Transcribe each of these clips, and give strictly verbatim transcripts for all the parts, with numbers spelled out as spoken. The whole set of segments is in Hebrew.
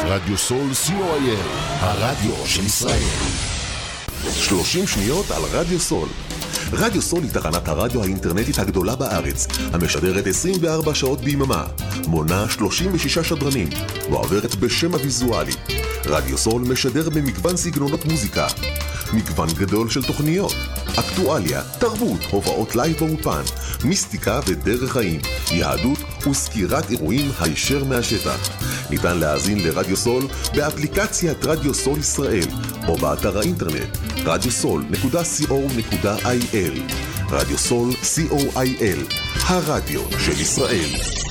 רדיו סול סי או איי אל, הרדיו של ישראל. שלושים שניות על רדיו סול. רדיו סול היא תחנת הרדיו האינטרנטית הגדולה בארץ, המשדרת עשרים וארבע שעות ביממה, מונה שלושים ושישה שדרנים, ועוברת בשם הוויזואלי. רדיו סול משדר במגוון סגנונות מוזיקה, מגוון גדול של תוכניות, אקטואליה, תרבות, הופעות לייב באופן, מיסטיקה ודרך חיים, יהדות וסקירת אירועים הישר מהשטח. ניתן להאזין לרדיו סול באפליקציית רדיו סול ישראל או באתר האינטרנט רדיו סול נקודה סי או נקודה איי אל. רדיו סול סי או איי אל, הרדיו של ישראל.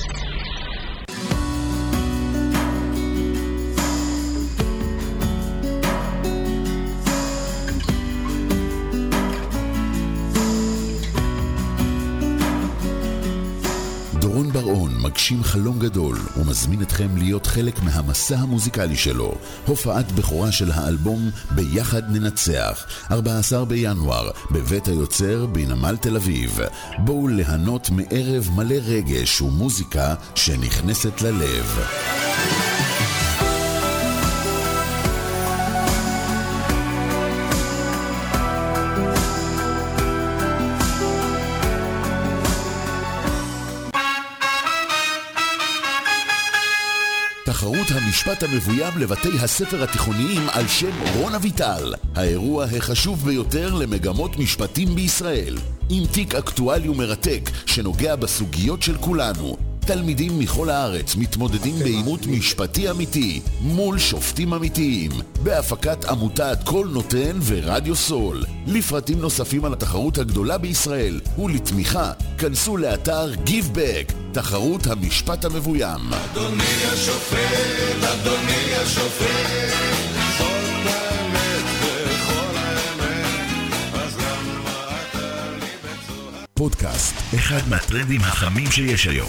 דורון בר-און מגשים חלום גדול ומזמין אתכם להיות חלק מהמסע המוזיקלי שלו. הופעת בכורה של האלבום ביחד ננצח, ארבעה עשר בינואר בבית היוצר בנמל תל אביב. בואו ליהנות מערב מלא רגש ומוזיקה שנכנסת ללב. תחרות המשפט המבוים לבתי הספר התיכוניים על שם רון אביטל, האירוע החשוב ביותר למגמות משפטים בישראל, עם תיק אקטואלי ומרתק שנוגע בסוגיות של כולנו. תלמידים מכל הארץ מתמודדים בעימות משפטי אמיתי מול שופטים אמיתיים, בהפקת עמותת כל נותן ורדיו סול. לפרטים נוספים על התחרות הגדולה בישראל ולתמיכה, כנסו לאתר Give Back, תחרות המשפט המבוים. אדוני השופט, אדוני השופט, זאת האמת וכל האמת, אז למה אתה לי בצורה... פודקאסט, אחד מהטרנדים החמים שיש היום.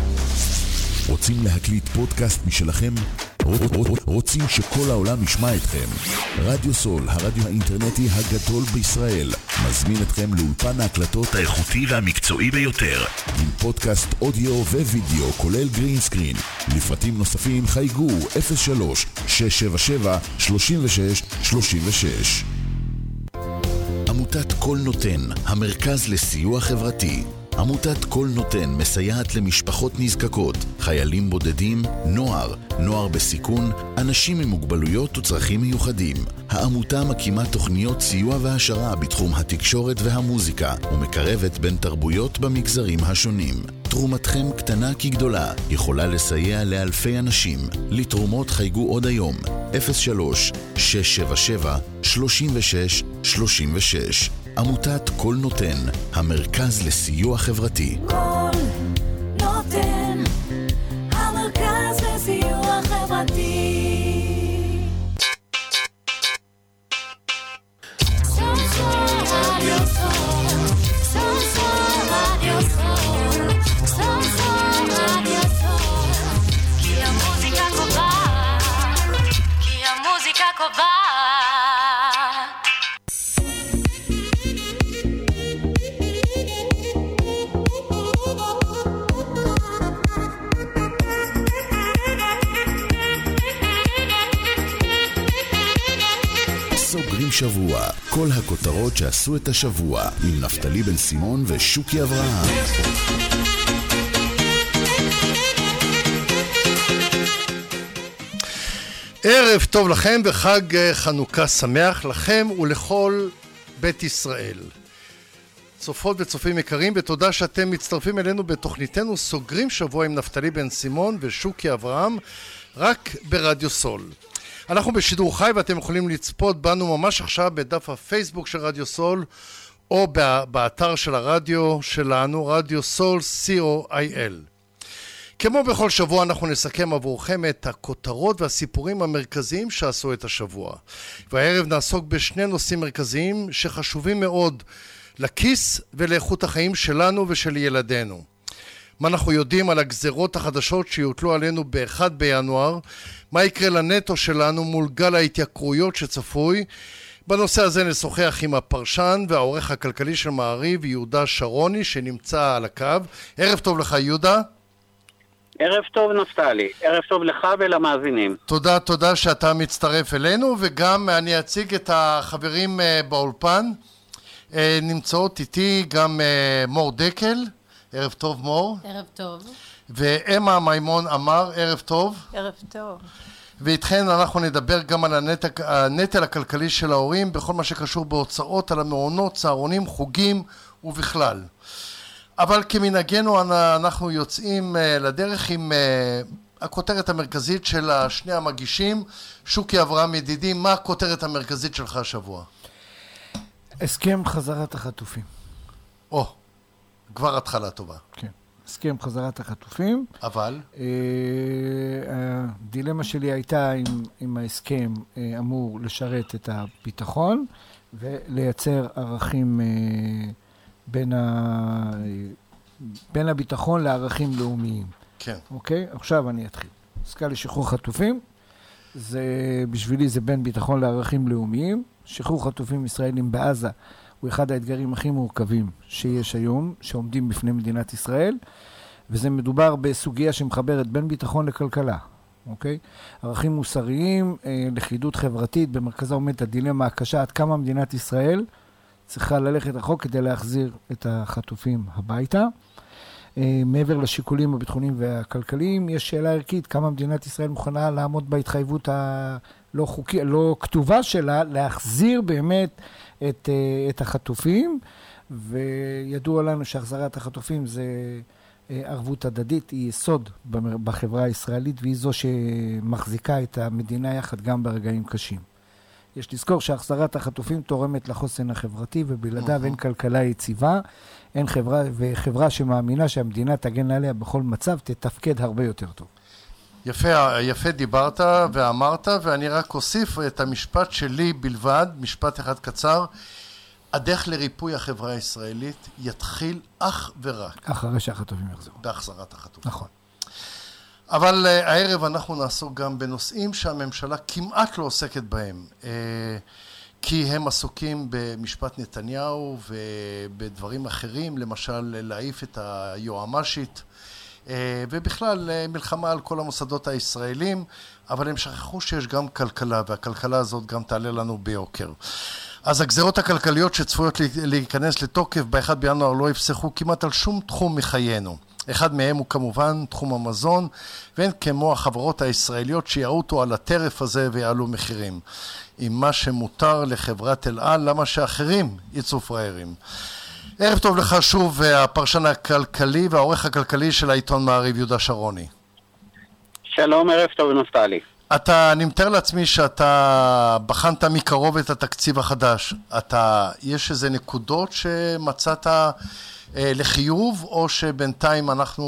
רוצים להקליט פודקאסט משלכם? רוצים שכל העולם ישמע אתכם? רדיו סול, הרדיו האינטרנטי הגדול בישראל, מזמין אתכם לאולפן ההקלטות האיכותי והמקצועי ביותר, עם פודקאסט אודיו ווידאו כולל גרין סקרין. לפרטים נוספים חייגו אפס שלוש שש שבע שבע שלוש שש שלוש שש. עמותת כל נותן, המרכז לסיוע חברתי. עמותת כל נותן מסייעת למשפחות נזקקות, חיילים בודדים, נוער, נוער בסיכון, אנשים עם מוגבלויות וצרכים מיוחדים. העמותה מקימה תוכניות סיוע והשרה בתחום התקשורת והמוזיקה ומקרבת בין תרבויות במגזרים השונים. תרומתכם קטנה כגדולה, יכולה לסייע לאלפי אנשים. לתרומות חייגו עוד היום אפס שלוש שש שבע שבע שלוש שש שלוש שש. עמותת כל נותן, המרכז לסיוע חברתי. כל נותן, המרכז לסיוע חברתי. כי המוזיקה קובעת, כי המוזיקה קובעת. סוגרים שבוע, כל הכותרות שעשו את השבוע, עם נפתלי בן סימון ושוקי אברהם. ערב טוב לכם וחג חנוכה שמח לכם ולכל בית ישראל. צופות וצופים יקרים, ותודה שאתם מצטרפים אלינו בתוכניתנו סוגרים שבוע עם נפתלי בן סימון ושוקי אברהם, רק ברדיו סול. אנחנו בשידור חי ואתם יכולים לצפות בנו ממש עכשיו בדף הפייסבוק של רדיו סול או באתר של הרדיו שלנו, רדיו סול סי או איי אל. כמו בכל שבוע אנחנו נסכם עבורכם את הכותרות והסיפורים המרכזיים שעשו את השבוע. והערב נעסוק בשני נושאים מרכזיים שחשובים מאוד לכיס ולאיכות החיים שלנו ושל ילדינו. מה אנחנו יודעים על הגזרות החדשות שיוטלו עלינו ב-אחד בינואר, מה יקרה לנטו שלנו מול גל ההתייקרויות שצפוי. בנושא הזה נשוחח עם הפרשן והעורך הכלכלי של מעריב, יהודה שרוני, שנמצא על הקו. ערב טוב לך יהודה. ערב טוב נפתלי, ערב טוב לך ולמאזינים. תודה, תודה שאתה מצטרף אלינו, וגם אני אציג את החברים באולפן. נמצאות איתי גם מור דקל, ערב טוב מור. ערב טוב. ואמה מימון אמר, ערב טוב. ערב טוב. ואיתכן אנחנו נדבר גם על הנטל, הנטל הכלכלי של ההורים בכל מה שקשור בהוצאות על המעונות, צהרונים, חוגים ובכלל. אבל כמנהגנו אנחנו יוצאים לדרך עם הכותרת המרכזית של שני המגישים. שוקי אברהם ידידי, מה הכותרת המרכזית שלך השבוע? הסכם חזרת החטופים. או, כבר התחלה טובה. כן, הסכם חזרת החטופים. אבל? הדילמה שלי הייתה אם, אם ההסכם אמור לשרת את הביטחון ולייצר ערכים בין, ה... בין הביטחון לערכים לאומיים. כן. אוקיי? עכשיו אני אתחיל. עסקה לשחרור חטופים, זה, בשבילי זה בין ביטחון לערכים לאומיים. שחרור חטופים ישראלים בעזה הוא אחד האתגרים הכי מורכבים שיש היום, שעומדים בפני מדינת ישראל, וזה מדובר בסוגיה שמחברת בין ביטחון לכלכלה. אוקיי? ערכים מוסריים, לכידות חברתית, במרכזה עומדת הדילמה הקשה, עד כמה מדינת ישראל צריכה ללכת רחוק כדי להחזיר את החטופים הביתה. מעבר לשיקולים הביטחוניים והכלכליים, יש שאלה ערכית, כמה מדינת ישראל מוכנה לעמוד בהתחייבות הלא חוקית, לא כתובה שלה, להחזיר באמת את, את החטופים, וידוע לנו שהחזרת החטופים זה ערבות הדדית, היא יסוד בחברה הישראלית, והיא זו שמחזיקה את המדינה יחד גם ברגעים קשים. יש לזכור שהחזרת החטופים תורמת לחוסן החברתי, ובלעדיו אין כלכלה יציבה, אין חברה, וחברה שמאמינה שהמדינה תגן עליה בכל מצב, תתפקד הרבה יותר טוב. יפה, יפה דיברת ואמרת, ואני רק אוסיף את המשפט שלי בלבד, משפט אחד קצר, הדרך לריפוי החברה הישראלית יתחיל אך ורק. אחרי שהחטופים יחזרו. בהחזרת החטופים. נכון. אבל uh, הערב אנחנו נעסוק גם בנושאים שהממשלה כמעט לא עוסקת בהם, uh, כי הם עסוקים במשפט נתניהו ובדברים אחרים, למשל להעיף את היועמ"שית, uh, ובכלל uh, מלחמה על כל המוסדות הישראלים, אבל הם שכחו שיש גם כלכלה, והכלכלה הזאת גם תעלה לנו ביוקר. אז הגזרות הכלכליות שצפויות להיכנס לתוקף ב-אחד בינואר לא יפסחו כמעט על שום תחום מחיינו. אחד מהם הוא כמובן תחום המזון, ואין כמו החברות הישראליות שיעוטו על הטרף הזה ויעלו מחירים. עם מה שמותר לחברת אל על, למה שאחרים יצאו פראיירים. ערב טוב לך שוב, הפרשן הכלכלי והעורך הכלכלי של העיתון מעריב, יהודה שרוני. שלום, ערב טוב נפתלי. אתה, אני מתאר לעצמי שאתה בחנת מקרוב את התקציב החדש. אתה, יש איזה נקודות שמצאת לחיוב, או שבינתיים אנחנו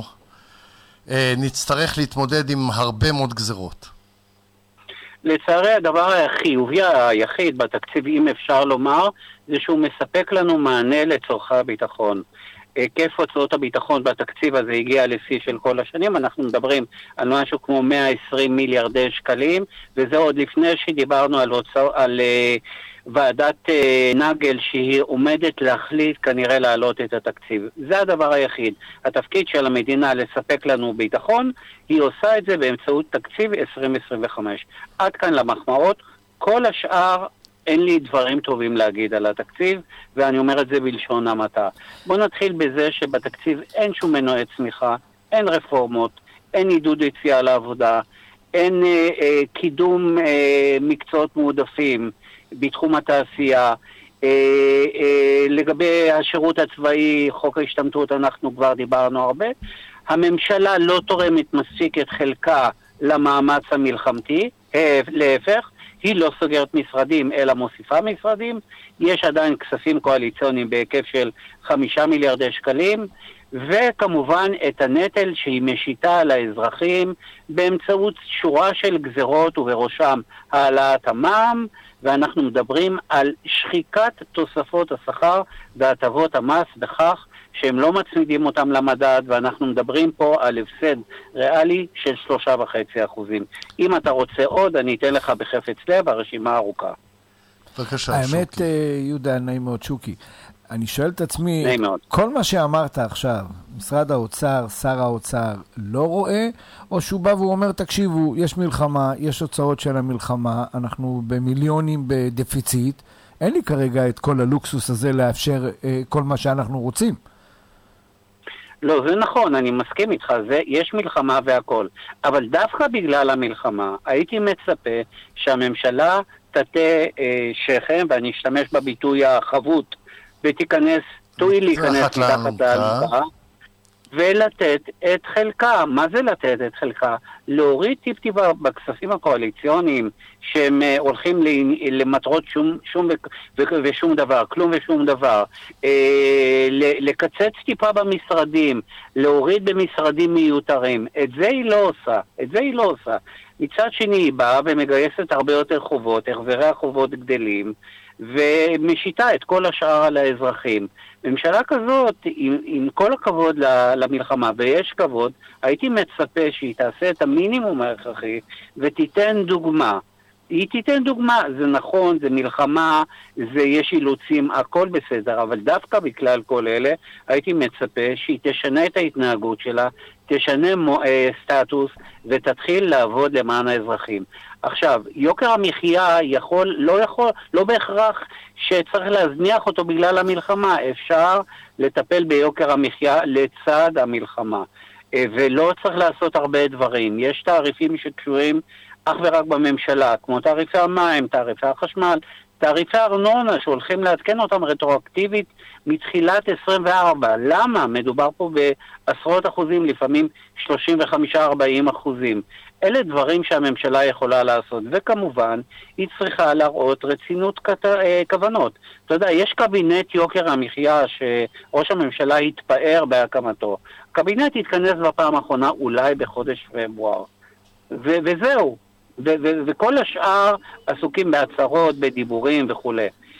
נצטרך להתמודד עם הרבה מאוד גזרות? לצערי הדבר החיובי היחיד בתקציב, אם אפשר לומר, זה שהוא מספק לנו מענה לצורכי הביטחון. היקף הוצאות הביטחון בתקציב הזה הגיע לשיא של כל השנים, אנחנו מדברים על משהו כמו מאה ועשרים מיליארדי שקלים, וזה עוד לפני שדיברנו על, הוצא, על uh, ועדת uh, נגל שהיא עומדת להחליט כנראה להעלות את התקציב. זה הדבר היחיד. התפקיד של המדינה לספק לנו ביטחון, היא עושה את זה באמצעות תקציב עשרים עשרים וחמש. עד כאן למחמאות, כל השאר אין לי דברים טובים להגיד על התקציב, ואני אומר את זה בלשון המעטה. בואו נתחיל בזה שבתקציב אין שום מנועי צמיחה, אין רפורמות, אין עידוד יציאה לעבודה, אין אה, אה, קידום אה, מקצועות מועדפים בתחום התעשייה. אה, אה, לגבי השירות הצבאי, חוק ההשתמטות, אנחנו כבר דיברנו הרבה. הממשלה לא תורמת מספיק את חלקה למאמץ המלחמתי, אה, להפך, היא לא סוגרת משרדים, אלא מוסיפה משרדים. יש עדיין כספים קואליציוניים בהיקף של חמישה מיליארדי שקלים, וכמובן את הנטל שהיא משיתה על האזרחים באמצעות שורה של גזרות, ובראשם העלאת המע"מ, ואנחנו מדברים על שחיקת תוספות השכר והטבות המס בכך שהם לא מצמידים אותם למדד, ואנחנו מדברים פה על הפסד ריאלי של שלושה וחצי אחוזים. אם אתה רוצה עוד, אני אתן לך בחפץ לב, הרשימה ארוכה. בבקשה, האמת, שוקי. יהודה, נעים מאוד, שוקי. אני שואל את עצמי, נעים מאוד. כל מה שאמרת עכשיו, משרד האוצר, שר האוצר, לא רואה, או שהוא בא והוא אומר, תקשיבו, יש מלחמה, יש הוצאות של המלחמה, אנחנו במיליונים בדפיציט, אין לי כרגע את כל הלוקסוס הזה לאפשר אה, כל מה שאנחנו רוצים. לא, זה נכון, אני מסכים איתך, זה, יש מלחמה והכל. אבל דווקא בגלל המלחמה, הייתי מצפה שהממשלה תתה אה, שכם, ואני אשתמש בביטוי החבוט, ותיכנס, תואיל להיכנס מתחת להלכה, ולתת את חלקה. מה זה לתת את חלקה? להוריד טיפ-טיפה בכספים הקואליציוניים, שהם uh, הולכים למטרות שום, שום ו- ו- ושום דבר, כלום ושום דבר. Uh, לקצץ טיפה במשרדים, להוריד במשרדים מיותרים. את זה היא לא עושה. את זה היא לא עושה. מצד שני היא באה ומגייסת הרבה יותר חובות, החזרי החובות גדלים, ומשיתה את כל השאר על האזרחים. ממשלה כזאת, עם, עם כל הכבוד למלחמה, ויש כבוד, הייתי מצפה שהיא תעשה את המינימום ההכרחי, ותיתן דוגמה. היא תיתן דוגמה, זה נכון, זה מלחמה, זה יש אילוצים, הכל בסדר, אבל דווקא בכלל כל אלה, הייתי מצפה שהיא תשנה את ההתנהגות שלה, תשנה מו, אה, סטטוס, ותתחיל לעבוד למען האזרחים. עכשיו, יוקר המחיה יכול, לא יכול, לא בהכרח שצריך להזניח אותו בגלל המלחמה, אפשר לטפל ביוקר המחיה לצד המלחמה, ולא צריך לעשות הרבה דברים. יש תעריפים שקשורים אך ורק בממשלה, כמו תעריפי המים, תעריפי החשמל, תעריפי הארנונה שהולכים לעדכן אותם רטרואקטיבית מתחילת עשרים וארבע. למה? מדובר פה בעשרות אחוזים, לפעמים שלושים וחמישה עד ארבעים אחוזים. אלה דברים שהממשלה יכולה לעשות, וכמובן היא צריכה להראות רצינות כוונות. אתה יודע, יש קבינט יוקר המחיה שראש הממשלה התפאר בהקמתו. קבינט התכנס בפעם האחרונה אולי בחודש פברואר. ו- וזהו. ו- ו- וכל השאר עסוקים בהצהרות, בדיבורים וכו'.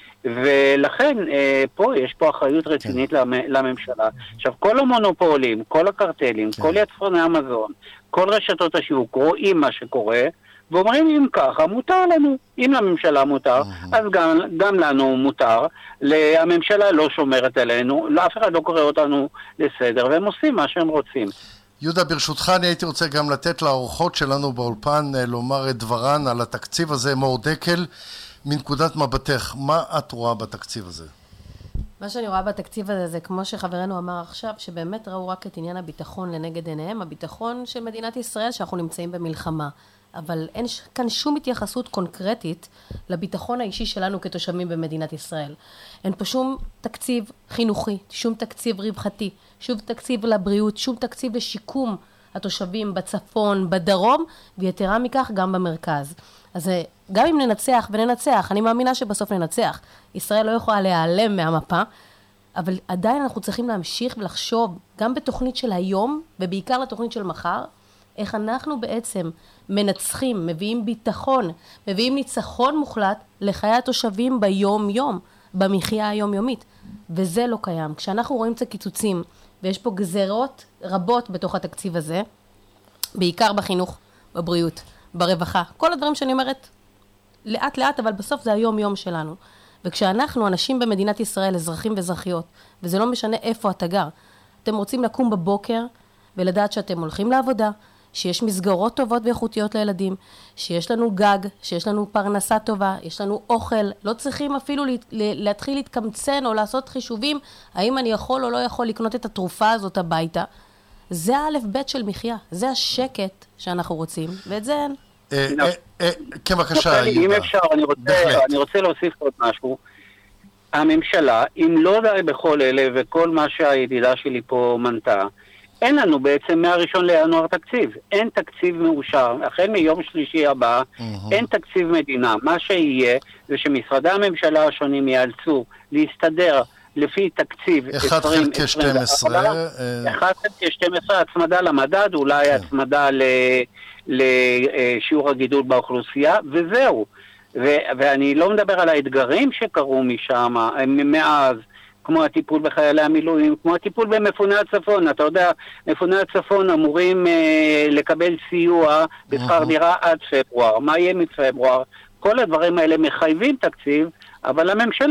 ולכן פה יש פה אחריות רצינית לממשלה. עכשיו, כל המונופולים, כל הקרטלים, כל יצרני המזון, כל רשתות השיווק רואים מה שקורה, ואומרים אם ככה, מותר לנו. אם לממשלה מותר, אז גם, גם לנו מותר. הממשלה לא שומרת עלינו, אף אחד לא קורא אותנו לסדר, והם עושים מה שהם רוצים. יהודה, ברשותך, אני הייתי רוצה גם לתת לאורחות שלנו באולפן לומר את דברן על התקציב הזה. מור דקל, מנקודת מבטך, מה את רואה בתקציב הזה? מה שאני רואה בתקציב הזה זה כמו שחברנו אמר עכשיו, שבאמת ראו רק את עניין הביטחון לנגד עיניהם, הביטחון של מדינת ישראל שאנחנו נמצאים במלחמה. אבל אין כאן שום התייחסות קונקרטית לביטחון האישי שלנו כתושבים במדינת ישראל. אין פה שום תקציב חינוכי, שום תקציב רווחתי, שום תקציב לבריאות, שום תקציב לשיקום התושבים בצפון, בדרום, ויתרה מכך גם במרכז. אז גם אם ננצח וננצח, אני מאמינה שבסוף ננצח. ישראל לא יכולה להיעלם מהמפה, אבל עדיין אנחנו צריכים להמשיך ולחשוב גם בתוכנית של היום, ובעיקר לתוכנית של מחר, איך אנחנו בעצם מנצחים, מביאים ביטחון, מביאים ניצחון מוחלט לחיי התושבים ביום-יום, במחיה היומיומית. וזה לא קיים. כשאנחנו רואים את הקיצוצים, ויש פה גזרות רבות בתוך התקציב הזה, בעיקר בחינוך, בבריאות, ברווחה, כל הדברים שאני אומרת לאט לאט, אבל בסוף זה היום-יום שלנו. וכשאנחנו, אנשים במדינת ישראל, אזרחים ואזרחיות, וזה לא משנה איפה אתה גר, אתם רוצים לקום בבוקר ולדעת שאתם הולכים לעבודה, שיש מסגרות טובות ואיכותיות לילדים, שיש לנו גג, שיש לנו פרנסה טובה, יש לנו אוכל, לא צריכים אפילו להתחיל להתקמצן או לעשות חישובים, האם אני יכול או לא יכול לקנות את התרופה הזאת הביתה. זה האלף בית של מחיה, זה השקט שאנחנו רוצים, ואת זה אין. כן, בבקשה, יהודה. אם אפשר, אני רוצה להוסיף עוד משהו. הממשלה, אם לא די בכל אלה וכל מה שהידידה שלי פה מנתה, אין לנו בעצם מהראשון לינואר תקציב. אין תקציב מאושר. החל מיום שלישי הבא, אין תקציב מדינה. מה שיהיה זה שמשרדי הממשלה השונים ייאלצו להסתדר לפי תקציב אחד חלקי שתים עשרה. אחד חלקי שתים עשרה, הצמדה למדד, אולי הצמדה לשיעור הגידול באוכלוסייה, וזהו. ואני לא מדבר על האתגרים שקרו משם, מאז, כמו הטיפול בחיילי המילואים, כמו הטיפול במפוני הצפון. אתה יודע, מפוני הצפון אמורים אה, לקבל סיוע בשכר דירה עד פברואר. מה יהיה מפברואר? כל הדברים האלה מחייבים תקציב, אבל הממשלה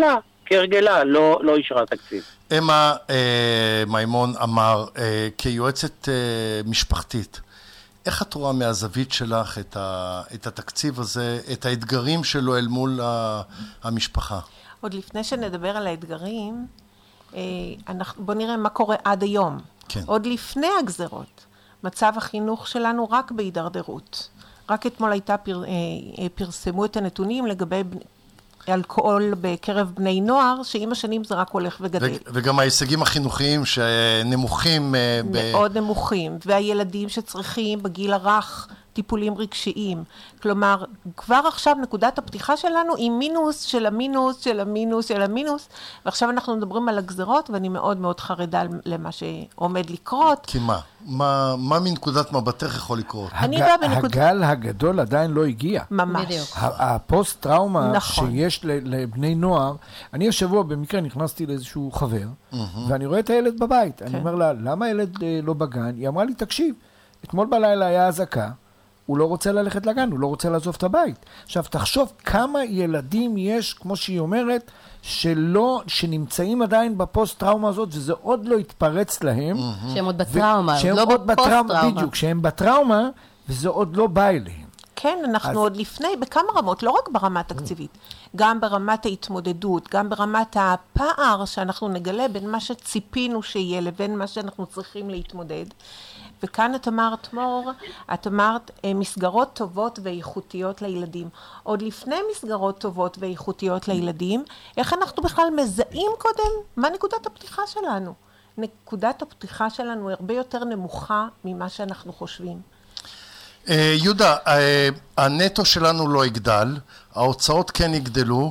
כהרגלה, לא, לא אישרה תקציב. אמה אה, מימון אמר, אה, כיועצת אה, משפחתית, איך את רואה מהזווית שלך את, ה, את התקציב הזה, את האתגרים שלו אל מול ה, המשפחה? עוד לפני שנדבר על האתגרים, אה, אנחנו, בוא נראה מה קורה עד היום. כן. עוד לפני הגזרות, מצב החינוך שלנו רק בהידרדרות. רק אתמול הייתה, פר, אה, פרסמו את הנתונים לגבי אלכוהול בקרב בני נוער, שעם השנים זה רק הולך וגדל. וגם ההישגים החינוכיים שנמוכים... מאוד נמוכים, והילדים שצריכים בגיל הרך טיפולים רגשיים. כלומר, כבר עכשיו נקודת הפתיחה שלנו היא מינוס של המינוס של המינוס של המינוס, ועכשיו אנחנו מדברים על הגזרות, ואני מאוד מאוד חרדה למה שעומד לקרות. כי מה? מה, מה מנקודת מבטך יכול לקרות? הג... הגל הגדול עדיין לא הגיע. ממש. הפוסט טראומה נכון. שיש לבני נוער, אני השבוע במקרה נכנסתי לאיזשהו חבר, mm-hmm. ואני רואה את הילד בבית. כן. אני אומר לה, למה הילד לא בגן? היא אמרה לי, תקשיב, אתמול בלילה היה הזקה, הוא לא רוצה ללכת לגן, הוא לא רוצה לעזוב את הבית. עכשיו, תחשוב כמה ילדים יש, כמו שהיא אומרת, שלא, שנמצאים עדיין בפוסט-טראומה הזאת, וזה עוד לא התפרץ להם. שהם עוד בטראומה, שהם לא עוד בפוסט-טראומה. בדיוק, שהם בטראומה, וזה עוד לא בא אליהם. כן, אנחנו אז... עוד לפני, בכמה רמות, לא רק ברמה התקציבית, גם ברמת ההתמודדות, גם ברמת הפער שאנחנו נגלה בין מה שציפינו שיהיה לבין מה שאנחנו צריכים להתמודד. וכאן את אמרת, מור, את אמרת מסגרות טובות ואיכותיות לילדים. עוד לפני מסגרות טובות ואיכותיות לילדים, איך אנחנו בכלל מזהים קודם? מה נקודת הפתיחה שלנו? נקודת הפתיחה שלנו הרבה יותר נמוכה ממה שאנחנו חושבים. יהודה, הנטו שלנו לא יגדל, ההוצאות כן יגדלו,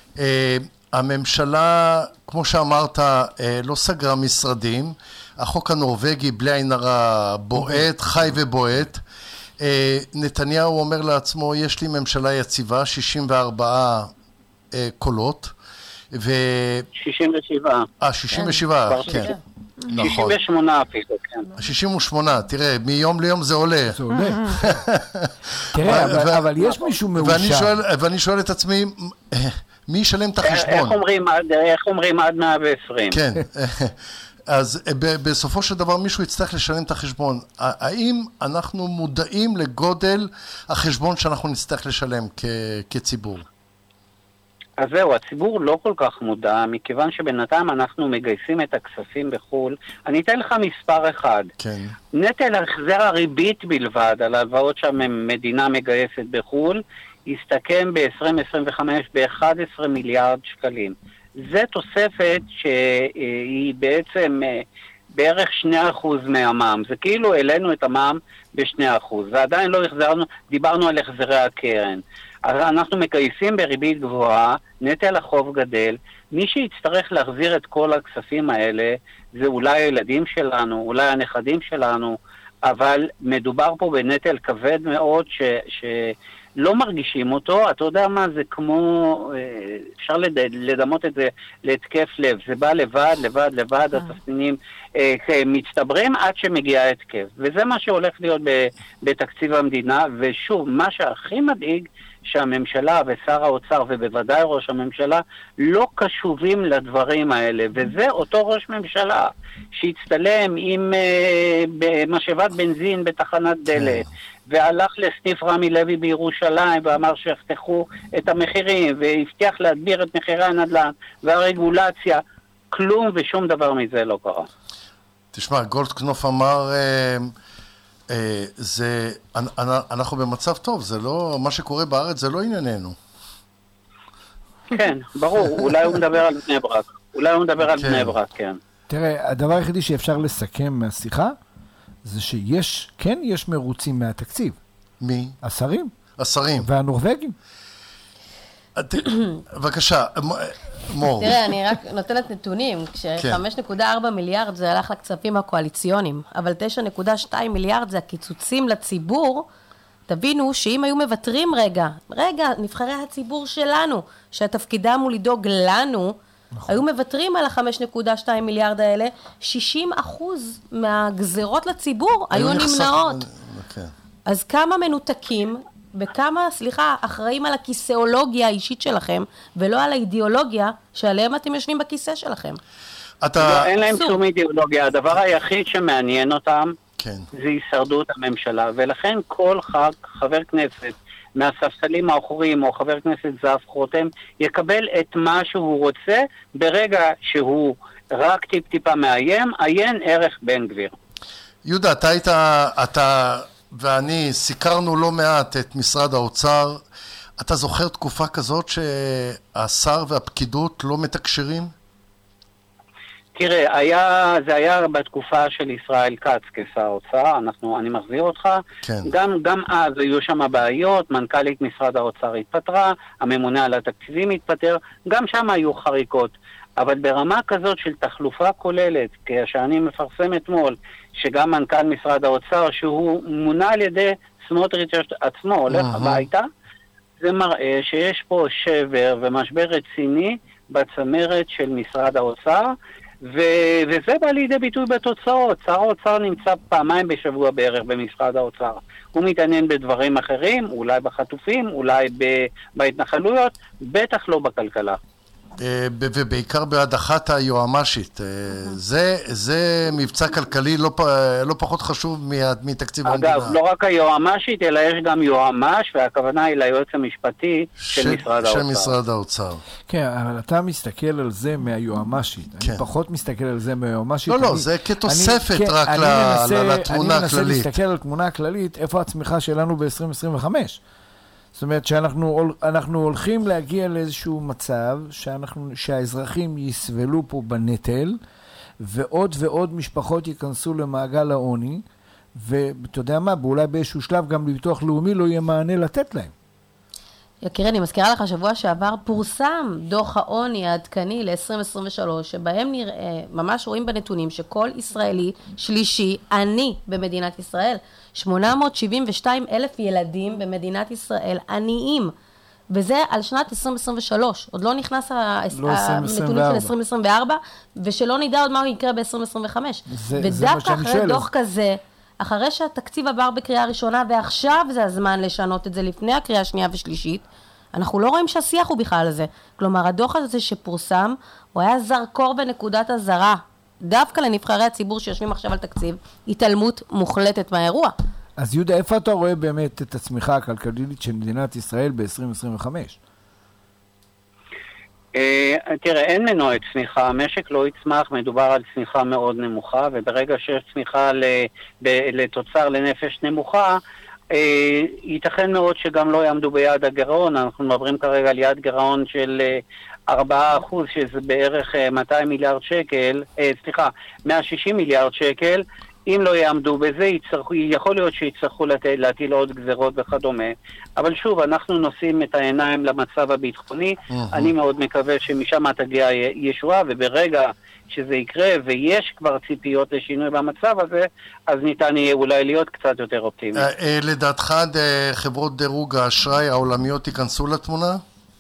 הממשלה, כמו שאמרת, לא סגרה משרדים, החוק הנורווגי בלי עין הרע בועט, חי ובועט, נתניהו אומר לעצמו, יש לי ממשלה יציבה, שישים וארבעה קולות, ו... שישים ושבע. אה, שישים ושבע, כן. נכון. שישים ושמונה אפילו, כן. שישים ושמונה, תראה, מיום ליום זה עולה. זה עולה. תראה, אבל יש מישהו מאושר. ואני שואל את עצמי, מי ישלם את החשבון? איך אומרים עד מאה ועשרים? כן. אז בסופו של דבר מישהו יצטרך לשלם את החשבון. האם אנחנו מודעים לגודל החשבון שאנחנו נצטרך לשלם כציבור? אז זהו, הציבור לא כל כך מודע, מכיוון שבינתיים אנחנו מגייסים את הכספים בחול. אני אתן לך מספר אחד. כן. נטל החזר הריבית בלבד על ההלוואות שהמדינה מגייסת בחול, יסתכם ב-עשרים עשרים וחמש ב-אחד עשר מיליארד שקלים. זה תוספת שהיא בעצם בערך שני אחוז מהמע"מ. זה כאילו העלינו את המע"מ ב-שני אחוז, ועדיין לא החזרנו, דיברנו על החזרי הקרן. אז אנחנו מגייסים בריבית גבוהה, נטל החוב גדל, מי שיצטרך להחזיר את כל הכספים האלה, זה אולי הילדים שלנו, אולי הנכדים שלנו, אבל מדובר פה בנטל כבד מאוד ש... ש... לא מרגישים אותו. אתה יודע מה, זה כמו, אפשר לדמות את זה להתקף לב, זה בא לבד, לבד, לבד, התסמינים מצטברים עד שמגיע התקף, וזה מה שהולך להיות בתקציב המדינה. ושוב, מה שהכי מדאיג, שהממשלה ושר האוצר ובוודאי ראש הממשלה לא קשובים לדברים האלה, וזה אותו ראש ממשלה שהצטלם עם משאבת בנזין בתחנת דלק, והלך לסניף רמי לוי בירושלים ואמר שיחתכו את המחירים, והבטיח להדביר את מחירי הנדל"ן והרגולציה. כלום ושום דבר מזה לא קרה. תשמע, גולדקנופ אמר, אה, אה, זה, אנחנו במצב טוב, זה לא, מה שקורה בארץ זה לא ענייננו. כן, ברור, אולי הוא מדבר על בני ברק, אולי הוא מדבר על בני ברק, כן. תראה, הדבר היחידי שאפשר לסכם מהשיחה, זה שיש, כן יש מרוצים מהתקציב. מי? השרים. השרים. והנורווגים. בבקשה, מור. תראה, אני רק נותנת נתונים, כש-חמש נקודה ארבע מיליארד זה הלך לכספים הקואליציוניים, אבל תשע נקודה שתיים מיליארד זה הקיצוצים לציבור. תבינו שאם היו מבטרים רגע, רגע, נבחרי הציבור שלנו, שהתפקידם הוא לדאוג לנו, היו מבטרים על ה-חמש נקודה שתיים מיליארד האלה, שישים אחוז מהגזרות לציבור היו נמנעות. אז כמה מנותקים וכמה, סליחה, אחראים על הכיסאולוגיה האישית שלכם, ולא על האידיאולוגיה שעליהם אתם יושבים בכיסא שלכם. אתה... לא, אין להם שום אידיאולוגיה. הדבר היחיד שמעניין אותם כן. זה הישרדות הממשלה, ולכן כל ח"כ, חבר כנסת, מהספסלים האחוריים, או חבר כנסת זהב חותם, יקבל את מה שהוא רוצה, ברגע שהוא רק טיפ-טיפה מאיים, עיין ערך בן גביר. יהודה, אתה היית, אתה ואני סיקרנו לא מעט את משרד האוצר. אתה זוכר תקופה כזאת שהשר והפקידות לא מתקשרים? תראה, היה, זה היה בתקופה של ישראל כץ כשר האוצר, אנחנו, אני מחזיר אותך. כן. גם, גם אז היו שם בעיות, מנכ"לית משרד האוצר התפטרה, הממונה על התקציבים התפטר, גם שם היו חריקות. אבל ברמה כזאת של תחלופה כוללת, כשאני מפרסם אתמול, שגם מנכ"ל משרד האוצר, שהוא מונה על ידי סמוטריץ' עצמו, הולך uh-huh. הביתה, זה מראה שיש פה שבר ומשבר רציני בצמרת של משרד האוצר, ו- וזה בא לידי ביטוי בתוצאות. שר האוצר נמצא פעמיים בשבוע בערך במשרד האוצר. הוא מתעניין בדברים אחרים, אולי בחטופים, אולי ב- בהתנחלויות, בטח לא בכלכלה. ובעיקר בהדחת היועמ"שית. זה, זה מבצע כלכלי לא, לא פחות חשוב מתקציב המדינה. אגב, לא רק היועמ"שית, אלא יש גם יועמ"ש, והכוונה היא ליועץ המשפטי של, של משרד האוצר. של משרד האוצר. כן, אבל אתה מסתכל על זה מהיועמ"שית. כן. אני פחות מסתכל על זה מהיועמ"שית. לא, לא, אני, זה כתוספת אני, רק אני ל, מנסה, לתמונה הכללית. אני מנסה להסתכל על תמונה הכללית, איפה הצמיחה שלנו ב-עשרים עשרים וחמש. זאת אומרת שאנחנו אנחנו הולכים להגיע לאיזשהו מצב שאנחנו, שהאזרחים יסבלו פה בנטל, ועוד ועוד משפחות ייכנסו למעגל העוני, ואתה יודע מה, ואולי באיזשהו שלב גם לביטוח לאומי לא יהיה מענה לתת להם. יקירי, אני מזכירה לך, שבוע שעבר פורסם דוח העוני העדכני ל-עשרים עשרים ושלוש, שבהם נראה, ממש רואים בנתונים, שכל ישראלי שלישי עני במדינת ישראל, שמונה מאות שבעים ושתיים אלף ילדים במדינת ישראל עניים, וזה על שנת עשרים עשרים ושלוש, עוד לא נכנס לא הנתונים של עשרים עשרים וארבע, ושלא נדע עוד מה יקרה ב-עשרים עשרים וחמש. זה, ודווקא אחרי שואל. דוח כזה, אחרי שהתקציב עבר בקריאה ראשונה, ועכשיו זה הזמן לשנות את זה לפני הקריאה השנייה ושלישית, אנחנו לא רואים שהשיח הוא בכלל הזה. כלומר, הדוח הזה שפורסם, הוא היה זרקור בנקודת הזרה, דווקא לנבחרי הציבור שיושבים עכשיו על תקציב, התעלמות מוחלטת מהאירוע. אז יהודה, איפה אתה רואה באמת את הצמיחה הכלכלית של מדינת ישראל ב-עשרים עשרים וחמש? תראה, אין מנועי צמיחה, המשק לא יצמח, מדובר על צמיחה מאוד נמוכה, וברגע שיש צמיחה לתוצר לנפש נמוכה, ייתכן מאוד שגם לא יעמדו ביעד הגירעון. אנחנו מדברים כרגע על יעד גירעון של ארבעה אחוז, שזה בערך מאתיים מיליארד שקל, סליחה, מאה ושישים מיליארד שקל. אם לא יעמדו בזה, יצטרכו, יכול להיות שיצטרכו להטיל עוד גזרות וכדומה. אבל שוב, אנחנו נושאים את העיניים למצב הביטחוני. אני מאוד מקווה שמשם תגיע ישועה, וברגע שזה יקרה, ויש כבר ציפיות לשינוי במצב הזה, אז ניתן יהיה אולי להיות קצת יותר אופטימי. לדעתך, חברות דירוג האשראי העולמיות ייכנסו לתמונה?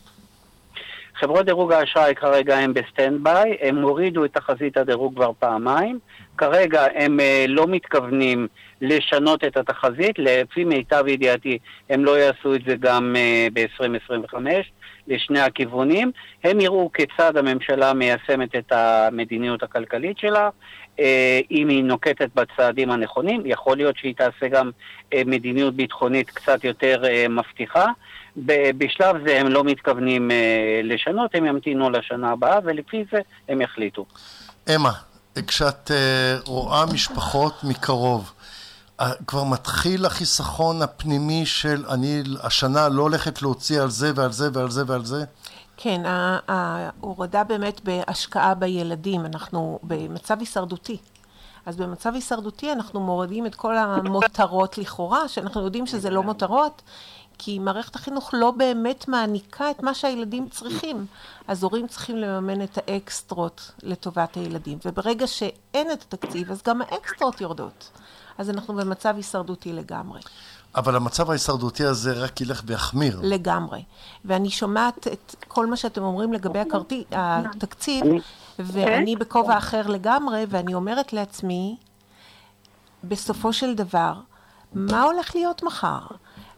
חברות דירוג האשראי כרגע הם בסטנד ביי, הם הורידו את תחזית הדירוג כבר פעמיים, כרגע הם uh, לא מתכוונים לשנות את התחזית, לפי מיטב ידיעתי הם לא יעשו את זה גם uh, ב-עשרים עשרים וחמש, לשני הכיוונים, הם יראו כיצד הממשלה מיישמת את המדיניות הכלכלית שלה, uh, אם היא נוקטת בצעדים הנכונים, יכול להיות שהיא תעשה גם uh, מדיניות ביטחונית קצת יותר uh, מבטיחה, בשלב זה הם לא מתכוונים uh, לשנות, הם ימתינו לשנה הבאה, ולפי זה הם יחליטו. אמה, כשאת uh, רואה משפחות מקרוב, uh, כבר מתחיל החיסכון הפנימי של אני השנה לא הולכת להוציא על זה ועל זה ועל זה ועל זה? כן, ההורדה באמת בהשקעה בילדים, אנחנו במצב הישרדותי. אז במצב הישרדותי אנחנו מורידים את כל המותרות לכאורה, שאנחנו יודעים שזה לא מותרות, כי מערכת החינוך לא באמת מעניקה את מה שהילדים צריכים. אז הורים צריכים לממן את האקסטרות לטובת הילדים. וברגע שאין את התקציב, אז גם האקסטרות יורדות. אז אנחנו במצב הישרדותי לגמרי. אבל המצב ההישרדותי הזה רק ילך ויחמיר. לגמרי. ואני שומעת את כל מה שאתם אומרים לגבי הקרטי, התקציב, ואני בכובע אחר לגמרי, ואני אומרת לעצמי, בסופו של דבר, מה הולך להיות מחר?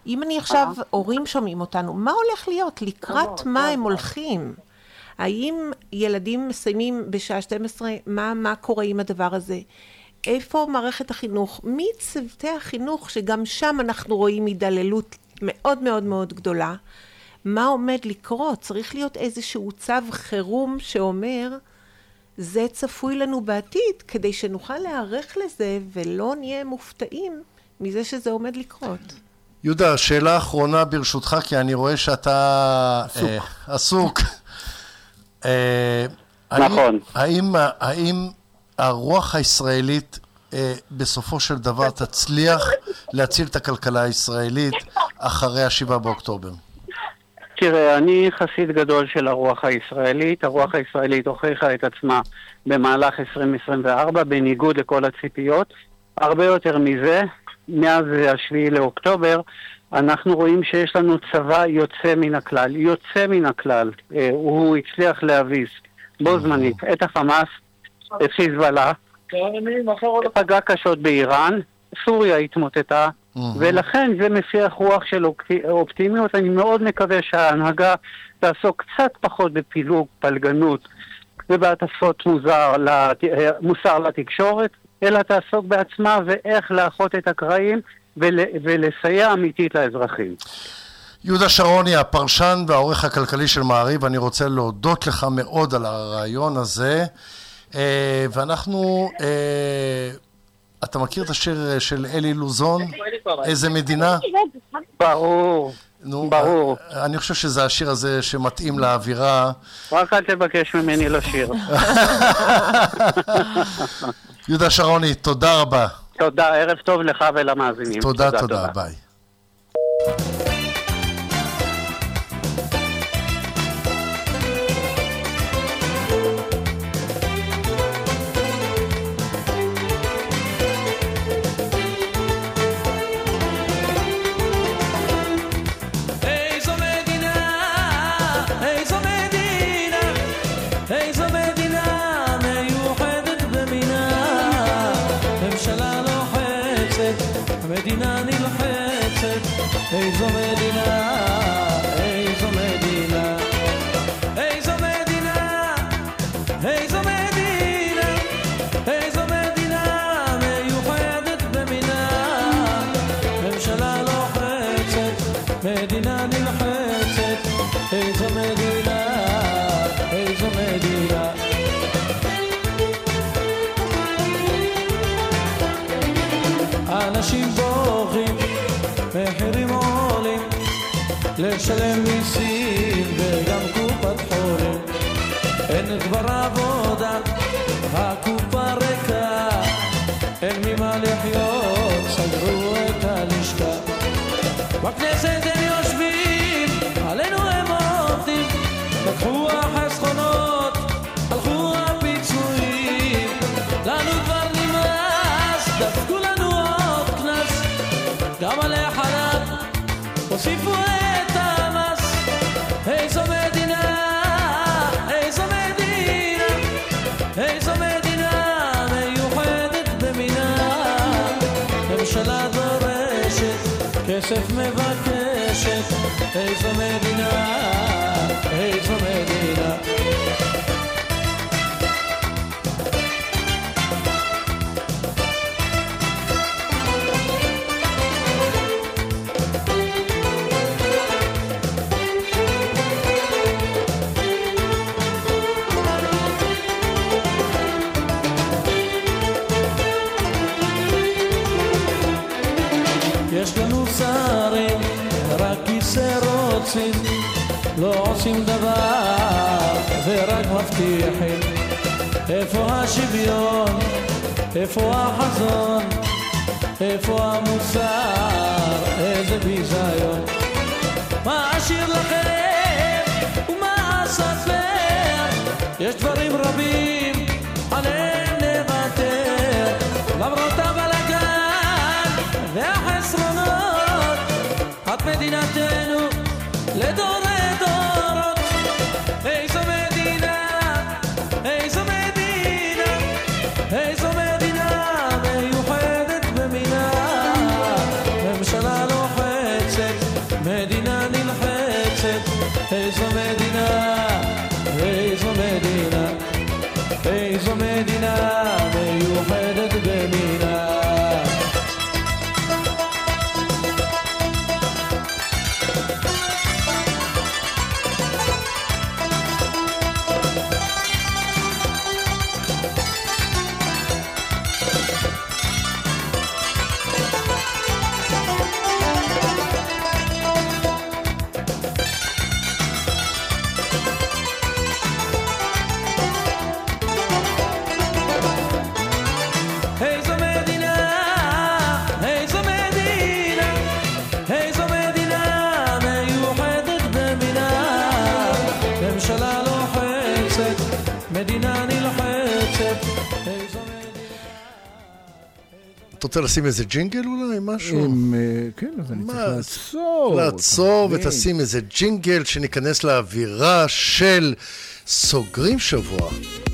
אם אני עכשיו, הורים שומעים אותנו, מה הולך להיות? לקראת מה הם הולכים? האם ילדים מסיימים בשעה שתים עשרה? מה, מה קורה עם הדבר הזה? איפה מערכת החינוך? מי צוותי החינוך שגם שם אנחנו רואים הידללות מאוד מאוד מאוד גדולה? מה עומד לקרות? צריך להיות איזשהו צו חירום שאומר, זה צפוי לנו בעתיד, כדי שנוכל להיערך לזה ולא נהיה מופתעים מזה שזה עומד לקרות. יהודה, שאלה אחרונה ברשותך, כי אני רואה שאתה עסוק. אה, עסוק. אה, נכון. האם, האם הרוח הישראלית אה, בסופו של דבר תצליח להציל את הכלכלה הישראלית אחרי השבעה באוקטובר? תראה, אני חסיד גדול של הרוח הישראלית. הרוח הישראלית הוכיחה את עצמה במהלך עשרים עשרים וארבע, בניגוד לכל הציפיות. הרבה יותר מזה, מאז השביעי לאוקטובר, אנחנו רואים שיש לנו צבא יוצא מן הכלל. יוצא מן הכלל. אה, הוא הצליח להביס בו זמנית את החמאס, את חיזבאללה, פגע קשות באיראן, סוריה התמוטטה, ולכן זה מפיח רוח של אופטימיות. אני מאוד מקווה שההנהגה תעסוק קצת פחות בפילוג, פלגנות ובהטפות מוזר, מוסר לתקשורת, אלא תעסוק בעצמה ואיך לאחות את הקרעים ול, ולסייע אמיתית לאזרחים. יהודה שרוני, הפרשן והעורך הכלכלי של מעריב, אני רוצה להודות לך מאוד על הרעיון הזה, ואנחנו, אתה מכיר את השיר של אלי לוזון? איזה מדינה? ברור, נו, ברור. אני חושב שזה השיר הזה שמתאים לאווירה. רק אל תבקש ממני לשיר. יהודה שרוני, תודה רבה. תודה, ערב טוב לך ולמאזינים. תודה, תודה, ביי. איזו מדינה, איזו מדינה, איזו מדינה, איזו מדינה, איזו מדינה מיוחדת במינה, ממשלה לוחצת, מדינה נלחצת, איזו מדינה, איזו מדינה. אנשים בוכים, מחירים עולים, לשלם מיסים וגם קופת חולים, אין כבר עבודה, הקופה ריקה, אין ממה לחיות, סגרו את הלשכה. בכנסת הם יושבים, עלינו הם עובדים, לקחו החסכונות, הלכו הפיצויים, לנו כבר נמאס, דפקו לנו עוד כנס, גם על החלב הוסיפו את המס. איזו מדינה, איזו מדינה, איזו מדינה מיוחדת במינה, ממשלה דורשת, כסף מבקשת, איזו מדינה, איזו מדינה. יש לנו שרים, רק כיסא רוצים, לא עושים דבר ורק מבטיחים. איפה השוויון, איפה החזון, איפה המוסר, איזה ביזיון. מה אשיר לכם ומה אספר, יש דברים רבים עליהם נוותר, למרות הבלגן והחסרונות, את מדינתנו לדורי דורות. איזו מדינה, איזו מדינה, איזו מדינה מיוחדת במינה, ממשלה לוחצת, לוחצת, איזו מדינה, איזו מדינה, איזו מדינה מיוחדת במינה. אתה רוצה לשים איזה ג'ינגל אולי, משהו? כן, אז אני צריך לעצור. לעצור ותשים איזה ג'ינגל שניכנס לאווירה של סוגרים שבוע.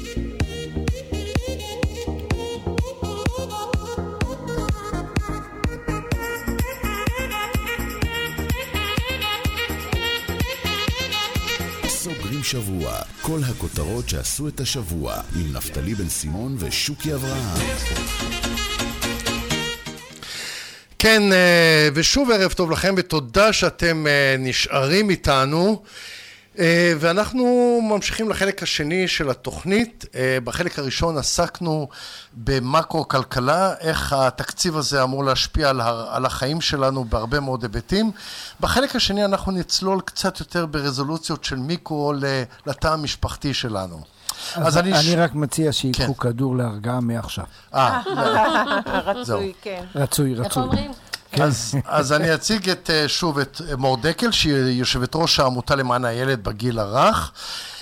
סוגרים שבוע, כל הכותרות שעשו את השבוע, עם נפתלי בן סימון ושוקי אברהם. כן, ושוב ערב טוב לכם ותודה שאתם נשארים איתנו, ואנחנו ממשיכים לחלק השני של התוכנית. בחלק הראשון עסקנו במקרו-כלכלה, איך התקציב הזה אמור להשפיע על החיים שלנו בהרבה מאוד היבטים. בחלק השני אנחנו נצלול קצת יותר ברזולוציות של מיקרו לתא המשפחתי שלנו. אז אני רק מציע שיקחו כדור להרגעה מעכשיו. אה, רצוי, כן. רצוי, רצוי. איך אומרים? אז אני אציג את, שוב את מור דקל, שהיא יושבת ראש העמותה למען הילד בגיל הרך,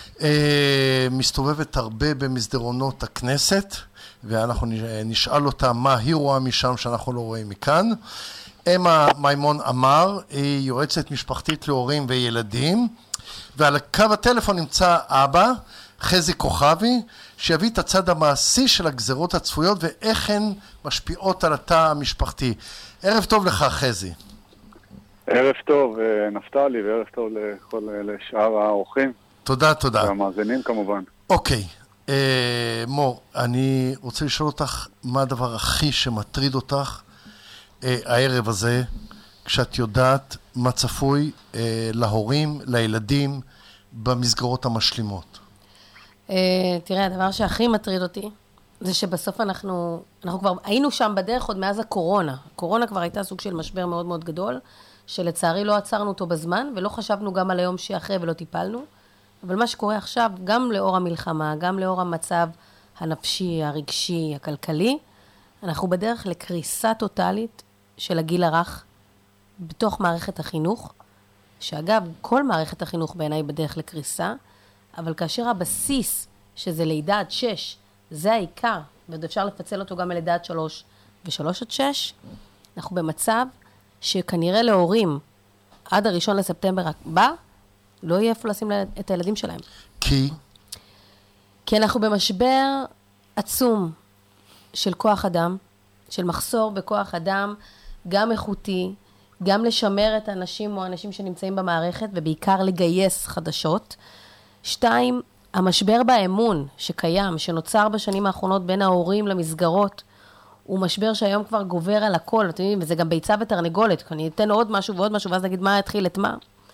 מסתובבת הרבה במסדרונות הכנסת, ואנחנו נשאל אותה מה היא רואה משם שאנחנו לא רואים מכאן. אמה מימון אמר, היא יועצת משפחתית להורים וילדים, ועל קו הטלפון נמצא אבא, חזי כוכבי, שיביא את הצד המעשי של הגזרות הצפויות ואיך הן משפיעות על התא המשפחתי. ערב טוב לך, חזי. ערב טוב, נפתלי, וערב טוב לכל לשאר האורחים. תודה, תודה. והמאזינים כמובן. אוקיי, אה, מור, אני רוצה לשאול אותך מה הדבר הכי שמטריד אותך אה, הערב הזה, כשאת יודעת מה צפוי אה, להורים, לילדים, במסגרות המשלימות. Uh, תראה, הדבר שהכי מטריד אותי, זה שבסוף אנחנו, אנחנו כבר היינו שם בדרך עוד מאז הקורונה. הקורונה כבר הייתה סוג של משבר מאוד מאוד גדול, שלצערי לא עצרנו אותו בזמן, ולא חשבנו גם על היום שאחרי ולא טיפלנו. אבל מה שקורה עכשיו, גם לאור המלחמה, גם לאור המצב הנפשי, הרגשי, הכלכלי, אנחנו בדרך לקריסה טוטלית של הגיל הרך, בתוך מערכת החינוך, שאגב, כל מערכת החינוך בעיניי בדרך לקריסה, אבל כאשר הבסיס, שזה לידה עד שש, זה העיקר, ועוד אפשר לפצל אותו גם ללידה עד שלוש, ושלוש עד שש, אנחנו במצב שכנראה להורים, עד הראשון לספטמבר הבא, לא יהיה איפה לשים את הילדים שלהם. כי? כי אנחנו במשבר עצום של כוח אדם, של מחסור בכוח אדם, גם איכותי, גם לשמר את האנשים או האנשים שנמצאים במערכת, ובעיקר לגייס חדשות. שתיים, המשבר באמון שקיים, שנוצר בשנים האחרונות בין ההורים למסגרות, הוא משבר שהיום כבר גובר על הכל, אתם יודעים, וזה גם ביצה ותרנגולת, אני אתן עוד משהו ועוד משהו, ואז נגיד מה התחיל את מה.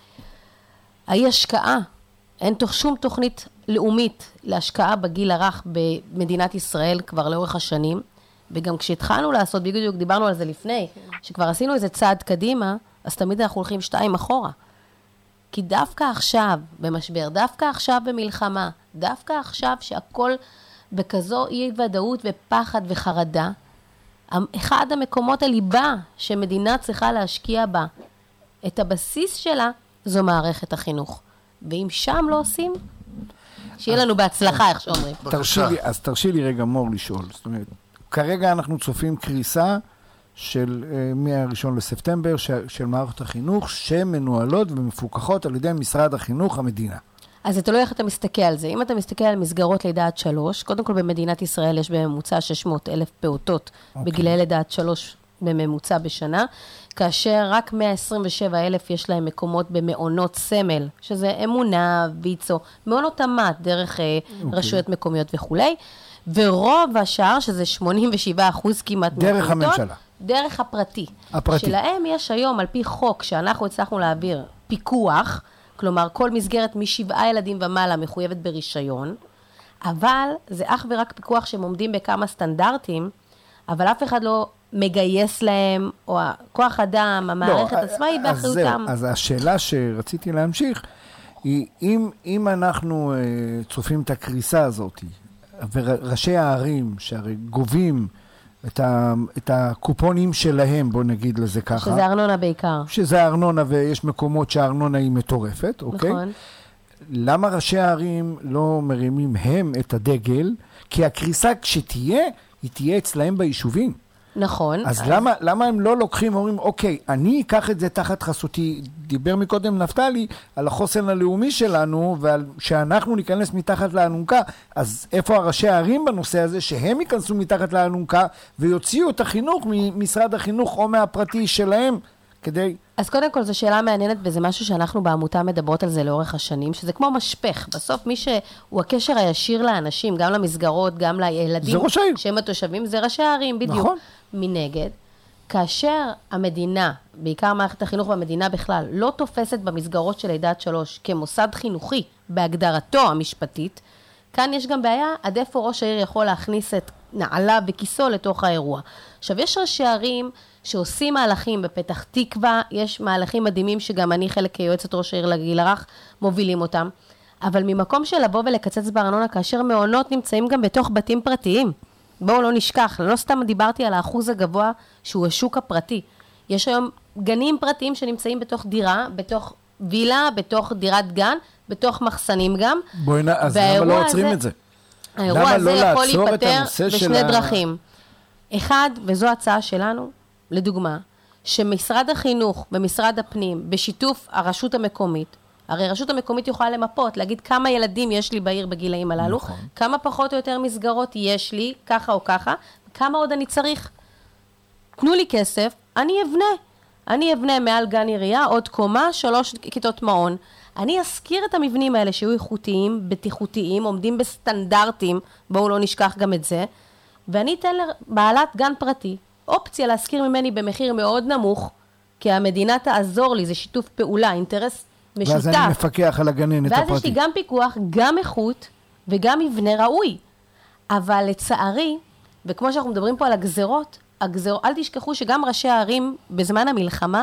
האי השקעה, אין תוך שום תוכנית לאומית להשקעה בגיל הרך במדינת ישראל כבר לאורך השנים, וגם כשהתחלנו לעשות, בדיוק דיברנו על זה לפני, שכבר עשינו איזה צעד קדימה, אז תמיד אנחנו הולכים שתיים אחורה. כי דווקא עכשיו במשבר, דווקא עכשיו במלחמה, דווקא עכשיו שהכל בכזו אי ודאות ופחד וחרדה, אחד המקומות הליבה שמדינה צריכה להשקיע בה, את הבסיס שלה, זו מערכת החינוך. ואם שם לא עושים, שיהיה לנו בהצלחה, איך שאומרים. אז תרשי לי רגע מור לשאול. זאת אומרת, כרגע אנחנו צופים קריסה של מהראשון לספטמבר של מערכת החינוך, שמנוהלות ומפוקחות על ידי משרד החינוך המדינה. אז זה תלוי איך אתה מסתכל על זה. אם אתה מסתכל על מסגרות לידה עד שלוש, קודם כל במדינת ישראל יש בממוצע שש מאות אלף פעוטות okay. בגילי לידה עד שלוש בממוצע בשנה, כאשר רק מאה עשרים ושבע אלף יש להם מקומות במעונות סמל, שזה אמונה, ויצו, מעונות תמת, דרך okay. רשויות מקומיות וכולי, ורוב השאר, שזה שמונים ושבעה אחוז כמעט דרך הממשלה. דרך הפרטי. הפרטי. שלהם יש היום, על פי חוק שאנחנו הצלחנו להעביר, פיקוח, כלומר, כל מסגרת משבעה ילדים ומעלה מחויבת ברישיון, אבל זה אך ורק פיקוח שהם עומדים בכמה סטנדרטים, אבל אף אחד לא מגייס להם, או כוח אדם, המערכת לא, עצמה היא באחריותם. אז, אז השאלה שרציתי להמשיך, היא אם, אם אנחנו uh, צופים את הקריסה הזאת, וראשי הערים שהרי גובים את, ה, את הקופונים שלהם, בוא נגיד לזה ככה. שזה ארנונה בעיקר. שזה ארנונה, ויש מקומות שהארנונה היא מטורפת, אוקיי? נכון. למה ראשי הערים לא מרימים הם את הדגל? כי הקריסה כשתהיה, היא תהיה אצלהם ביישובים. נכון. אז, אז... למה, למה הם לא לוקחים ואומרים, אוקיי, אני אקח את זה תחת חסותי, דיבר מקודם נפתלי על החוסן הלאומי שלנו, ועל שאנחנו ניכנס מתחת לאלונקה, אז איפה הראשי הערים בנושא הזה, שהם ייכנסו מתחת לאלונקה, ויוציאו את החינוך ממשרד החינוך או מהפרטי שלהם, כדי... אז קודם כל, זו שאלה מעניינת, וזה משהו שאנחנו בעמותה מדברות על זה לאורך השנים, שזה כמו משפך. בסוף מי שהוא הקשר הישיר לאנשים, גם למסגרות, גם לילדים, שהם התושבים, זה ראשי הערים, בדיוק. נכון. מנגד, כאשר המדינה, בעיקר מערכת החינוך והמדינה בכלל, לא תופסת במסגרות של לידה עד שלוש כמוסד חינוכי בהגדרתו המשפטית, כאן יש גם בעיה, עד איפה ראש העיר יכול להכניס את נעלה וכיסו לתוך האירוע. עכשיו, יש ראשי ערים שעושים מהלכים בפתח תקווה, יש מהלכים מדהימים שגם אני חלק כיועצת ראש העיר לגיל הרך, מובילים אותם, אבל ממקום של לבוא ולקצץ בארנונה, כאשר מעונות נמצאים גם בתוך בתים פרטיים, בואו לא נשכח, לא סתם דיברתי על האחוז הגבוה שהוא השוק הפרטי. יש היום גנים פרטיים שנמצאים בתוך דירה, בתוך וילה, בתוך דירת גן, בתוך מחסנים גם. בואי נ... אז למה לא עוצרים את זה? האירוע הזה יכול להיפטר בשני דרכים. אחד, וזו הצעה שלנו, לדוגמה, שמשרד החינוך ומשרד הפנים, בשיתוף הרשות המקומית, הרי הרשות המקומית יכולה למפות, להגיד כמה ילדים יש לי בעיר בגילאים הללו, נכון. כמה פחות או יותר מסגרות יש לי, ככה או ככה, כמה עוד אני צריך. תנו לי כסף, אני אבנה. אני אבנה מעל גן עירייה, עוד קומה, שלוש כיתות מעון. אני אזכיר את המבנים האלה שיהיו איכותיים, בטיחותיים, עומדים בסטנדרטים, בואו לא נשכח גם את זה, ואני אתן לבעלת גן פרטי, אופציה להזכיר ממני במחיר מאוד נמוך, כי המדינה תעזור לי, זה שיתוף פעולה, אינטרס משותף. ואז אני מפקח על הגננת הפרטית. ואז יש לי גם פיקוח, גם איכות, וגם מבנה ראוי. אבל לצערי, וכמו שאנחנו מדברים פה על הגזרות, הגזרות, אל תשכחו שגם ראשי הערים בזמן המלחמה,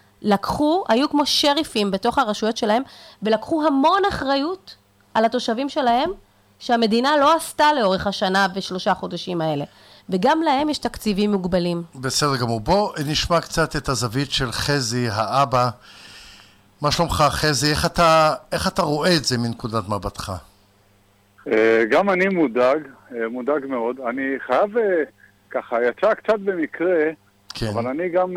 לקחו, היו כמו שריפים בתוך הרשויות שלהם, ולקחו המון אחריות על התושבים שלהם, שהמדינה לא עשתה לאורך השנה ושלושה חודשים האלה. וגם להם יש תקציבים מוגבלים. בסדר גמור. בוא נשמע קצת את הזווית של חזי, האבא. מה שלומך, חזי? איך אתה, איך אתה רואה את זה מנקודת מבטך? גם אני מודאג, מודאג מאוד. אני חייב, ככה, יצא קצת במקרה, כן. אבל אני גם,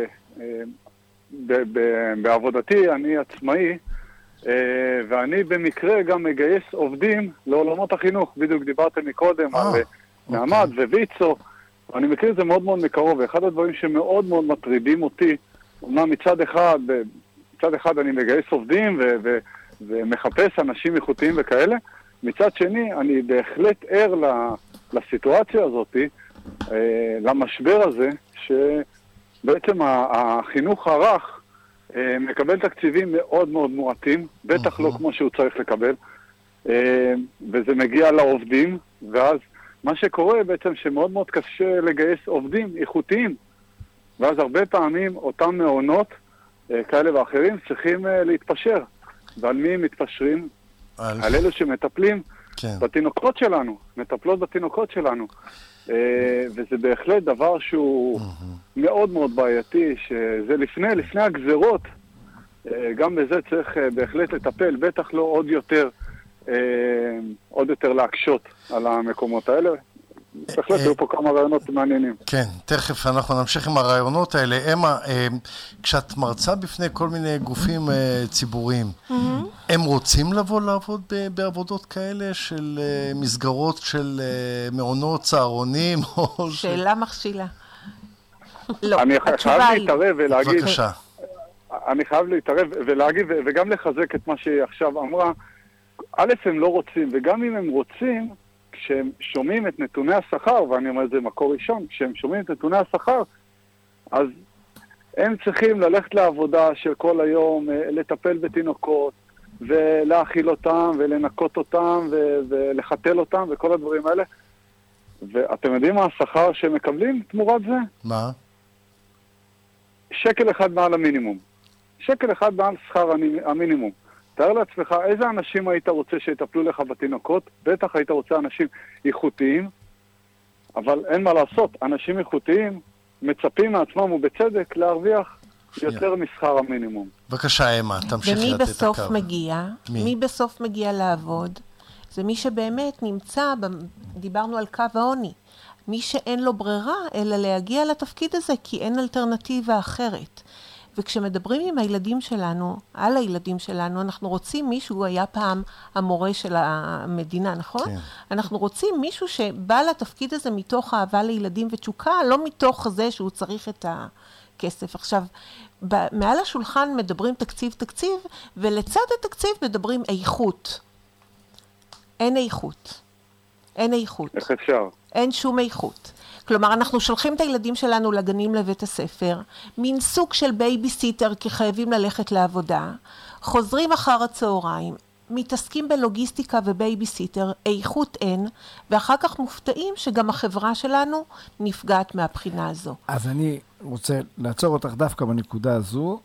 ב- ב- בעבודתי, אני עצמאי, ואני במקרה גם מגייס עובדים לעולמות החינוך. בדיוק דיברתם מקודם על נעמד וויצו, אני מכיר את זה מאוד מאוד מקרוב, ואחד הדברים שמאוד מאוד מטרידים אותי, אומנם מצד אחד, מצד אחד אני מגייס עובדים ו- ו- ומחפש אנשים איכותיים וכאלה, מצד שני אני בהחלט ער לסיטואציה הזאת, למשבר הזה, שבעצם החינוך הרך מקבל תקציבים מאוד מאוד מועטים, בטח לא כמו שהוא צריך לקבל, וזה מגיע לעובדים, ואז מה שקורה בעצם שמאוד מאוד קשה לגייס עובדים איכותיים, ואז הרבה פעמים אותם מעונות כאלה ואחרים צריכים להתפשר. ועל מי מתפשרים? על, על אלו שמטפלים כן. בתינוקות שלנו, מטפלות בתינוקות שלנו. וזה בהחלט דבר שהוא מאוד מאוד בעייתי, שזה לפני, לפני הגזרות, גם בזה צריך בהחלט לטפל, בטח לא עוד יותר, עוד יותר להקשות על המקומות האלה. בהחלט היו פה כמה רעיונות מעניינים. כן, תכף אנחנו נמשיך עם הרעיונות האלה. אמה, כשאת מרצה בפני כל מיני גופים ציבוריים, הם רוצים לבוא לעבוד בעבודות כאלה של מסגרות של מעונות, צהרונים? שאלה מכשילה. לא, אני חייב התשובה היא... להתערב ולהגיד... בבקשה. אני חייב להתערב ולהגיד, וגם לחזק את מה שהיא עכשיו אמרה. א', הם לא רוצים, וגם אם הם רוצים, כשהם שומעים את נתוני השכר, ואני אומר את זה מקור ראשון, כשהם שומעים את נתוני השכר, אז הם צריכים ללכת לעבודה של כל היום, לטפל בתינוקות, ולהאכיל אותם, ולנקות אותם, ו- ולחתל אותם, וכל הדברים האלה. ואתם יודעים מה השכר שהם מקבלים תמורת זה? מה? שקל אחד מעל המינימום. שקל אחד מעל שכר המינימום. תאר לעצמך, איזה אנשים היית רוצה שיטפלו לך בתינוקות? בטח היית רוצה אנשים איכותיים, אבל אין מה לעשות. אנשים איכותיים מצפים מעצמם ובצדק להרוויח יותר משכר המינימום. בבקשה, אמה, תמשיכי ומי לתת את הקו. בסוף מגיע? מי? מי בסוף מגיע לעבוד? זה מי שבאמת נמצא, דיברנו על קו העוני. מי שאין לו ברירה, אלא להגיע לתפקיד הזה, כי אין אלטרנטיבה אחרת. וכשמדברים עם הילדים שלנו, על הילדים שלנו, אנחנו רוצים מישהו, היה פעם המורה של המדינה, נכון? כן. אנחנו רוצים מישהו שבא לתפקיד הזה מתוך אהבה לילדים ותשוקה, לא מתוך זה שהוא צריך את הכסף. עכשיו, מעל השולחן מדברים תקציב תקציב, ולצד התקציב מדברים איכות. אין איכות. אין איכות. איך אפשר? אין שום איכות. כלומר, אנחנו שולחים את הילדים שלנו לגנים לבית הספר, מין סוג של בייביסיטר, כי חייבים ללכת לעבודה, חוזרים אחר הצהריים, מתעסקים בלוגיסטיקה ובייביסיטר, איכות אין, ואחר כך מופתעים שגם החברה שלנו נפגעת מהבחינה הזו. אז אני רוצה לעצור אותך דווקא בנקודה הזו.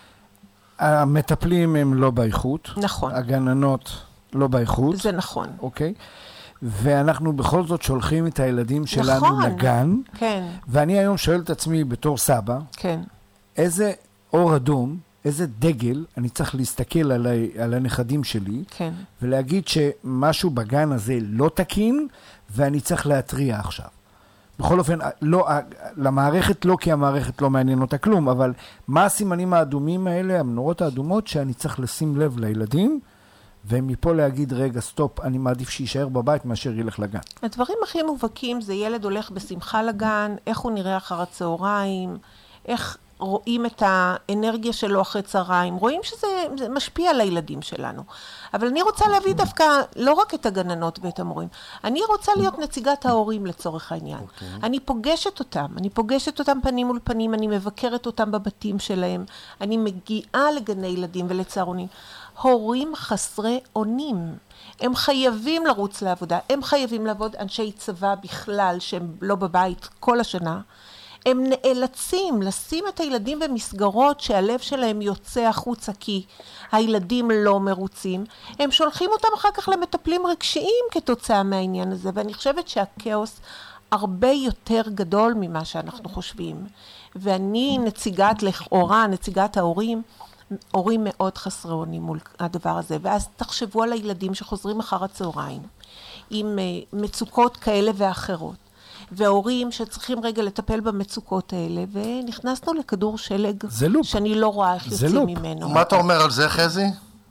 המטפלים הם לא באיכות. נכון. הגננות לא באיכות. זה נכון. אוקיי? ואנחנו בכל זאת שולחים את הילדים שלנו נכון. לגן. כן. ואני היום שואל את עצמי בתור סבא, כן. איזה אור אדום, איזה דגל אני צריך להסתכל על, ה- על הנכדים שלי, כן. ולהגיד שמשהו בגן הזה לא תקין, ואני צריך להטריע עכשיו. בכל אופן, לא, למערכת לא, כי המערכת לא מעניין אותה כלום, אבל מה הסימנים האדומים האלה, המנורות האדומות, שאני צריך לשים לב לילדים, ומפה להגיד, רגע, סטופ, אני מעדיף שישאר בבית מאשר ילך לגן. הדברים הכי מובהקים זה ילד הולך בשמחה לגן, איך הוא נראה אחר הצהריים, איך רואים את האנרגיה שלו אחרי צהריים, רואים שזה משפיע על הילדים שלנו. אבל אני רוצה להביא דווקא לא רק את הגננות ואת המורים, אני רוצה להיות נציגת ההורים לצורך העניין. Okay. אני פוגשת אותם, אני פוגשת אותם פנים מול פנים, אני מבקרת אותם בבתים שלהם, אני מגיעה לגני ילדים ולצהרונים. הורים חסרי אונים. הם חייבים לרוץ לעבודה, הם חייבים לעבוד, אנשי צבא בכלל שהם לא בבית כל השנה. הם נאלצים לשים את הילדים במסגרות שהלב שלהם יוצא החוצה כי הילדים לא מרוצים. הם שולחים אותם אחר כך למטפלים רגשיים כתוצאה מהעניין הזה, ואני חושבת שהכאוס הרבה יותר גדול ממה שאנחנו חושבים. ואני נציגת לכאורה, נציגת ההורים, הורים מאוד חסרי אונים מול הדבר הזה, ואז תחשבו על הילדים שחוזרים אחר הצהריים עם מצוקות כאלה ואחרות, וההורים שצריכים רגע לטפל במצוקות האלה, ונכנסנו לכדור שלג שאני לא רואה איך יוצאים ממנו. מה אתה אומר על זה, חזי?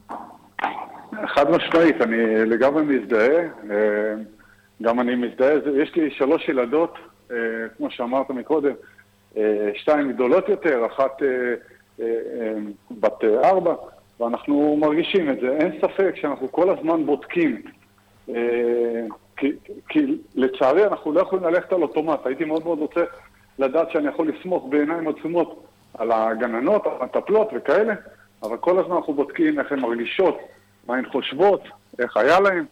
חד משמעית, אני לגמרי מזדהה, גם אני מזדהה, יש לי שלוש ילדות, כמו שאמרת מקודם, שתיים גדולות יותר, אחת בת ארבע, ואנחנו מרגישים את זה. אין ספק שאנחנו כל הזמן בודקים, כי, כי לצערי אנחנו לא יכולים ללכת על אוטומט. הייתי מאוד מאוד רוצה לדעת שאני יכול לסמוך בעיניים עצומות על הגננות, על המטפלות וכאלה, אבל כל הזמן אנחנו בודקים איך הן מרגישות, מה הן חושבות, איך היה להן.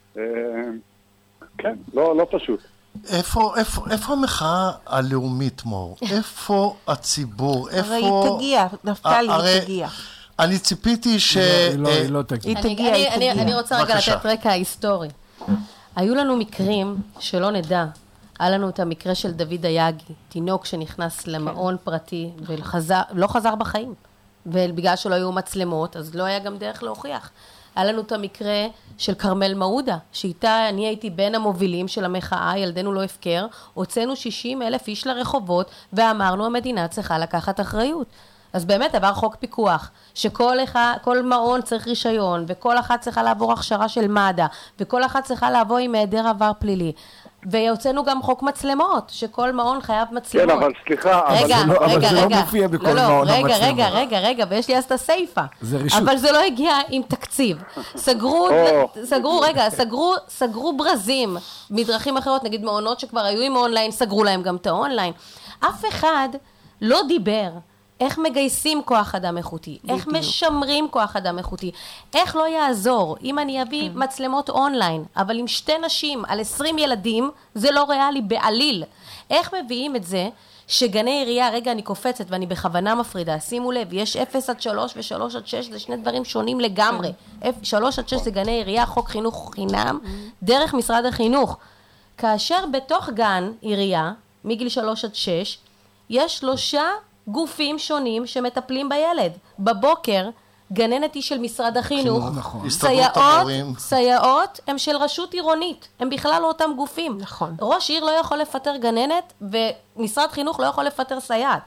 כן, לא, לא פשוט. איפה, איפה, איפה המחאה הלאומית, מור? איפה הציבור? איפה... הרי היא תגיע, נפתלי, היא תגיע. אני ציפיתי ש... היא לא תגיע. היא תגיע, היא תגיע. אני רוצה רגע לתת רקע היסטורי. היו לנו מקרים שלא נדע. היה לנו את המקרה של דוד דייגי, תינוק שנכנס למעון פרטי ולא חזר בחיים. ובגלל שלא היו מצלמות, אז לא היה גם דרך להוכיח. היה לנו את המקרה של קרמל מעודה, שאיתה אני הייתי בין המובילים של המחאה, ילדנו לא הפקר, הוצאנו שישים אלף איש לרחובות, ואמרנו המדינה צריכה לקחת אחריות. אז באמת עבר חוק פיקוח, שכל אחד, כל מעון צריך רישיון, וכל אחת צריכה לעבור הכשרה של מד"א, וכל אחת צריכה לעבור עם היעדר עבר פלילי. ויוצאנו גם חוק מצלמות, שכל מעון חייב מצלמות. כן, אבל סליחה, רגע, אבל לא- אבל רגע, זה לא רגע. מופיע בכל לא, לא, מעון רגע, המצלמות. רגע, רגע, רגע, ויש לי אז את הסייפה. זה רשות. אבל זה לא הגיע עם תקציב. סגרו, או. סגרו, רגע, סגרו, סגרו ברזים מדרכים אחרות, נגיד מעונות שכבר היו עם אונליין, סגרו להם גם את האונליין. אף אחד לא דיבר איך מגייסים כוח אדם איכותי, איך משמרים כוח אדם איכותי, איך לא יעזור אם אני אביא מצלמות אונליין, אבל עם שתי נשים על עשרים ילדים, זה לא ריאלי בעליל. איך מביאים את זה שגני עירייה, רגע אני קופצת ואני בכוונה מפרידה, שימו לב, יש אפס עד שלוש ו-שלוש עד שש, זה שני דברים שונים לגמרי. שלוש עד שש זה גני עירייה, חוק חינוך חינם, דרך משרד החינוך. כאשר בתוך גן עירייה, מגיל שלוש עד שש, יש שלושה גופים שונים שמטפלים בילד. בבוקר, גננת היא של משרד החינוך, נכון. הסתדרות סייעות, המורים. סייעות הם של רשות עירונית, הם בכלל לא אותם גופים. נכון. ראש עיר לא יכול לפטר גננת, ומשרד חינוך לא יכול לפטר סייעת.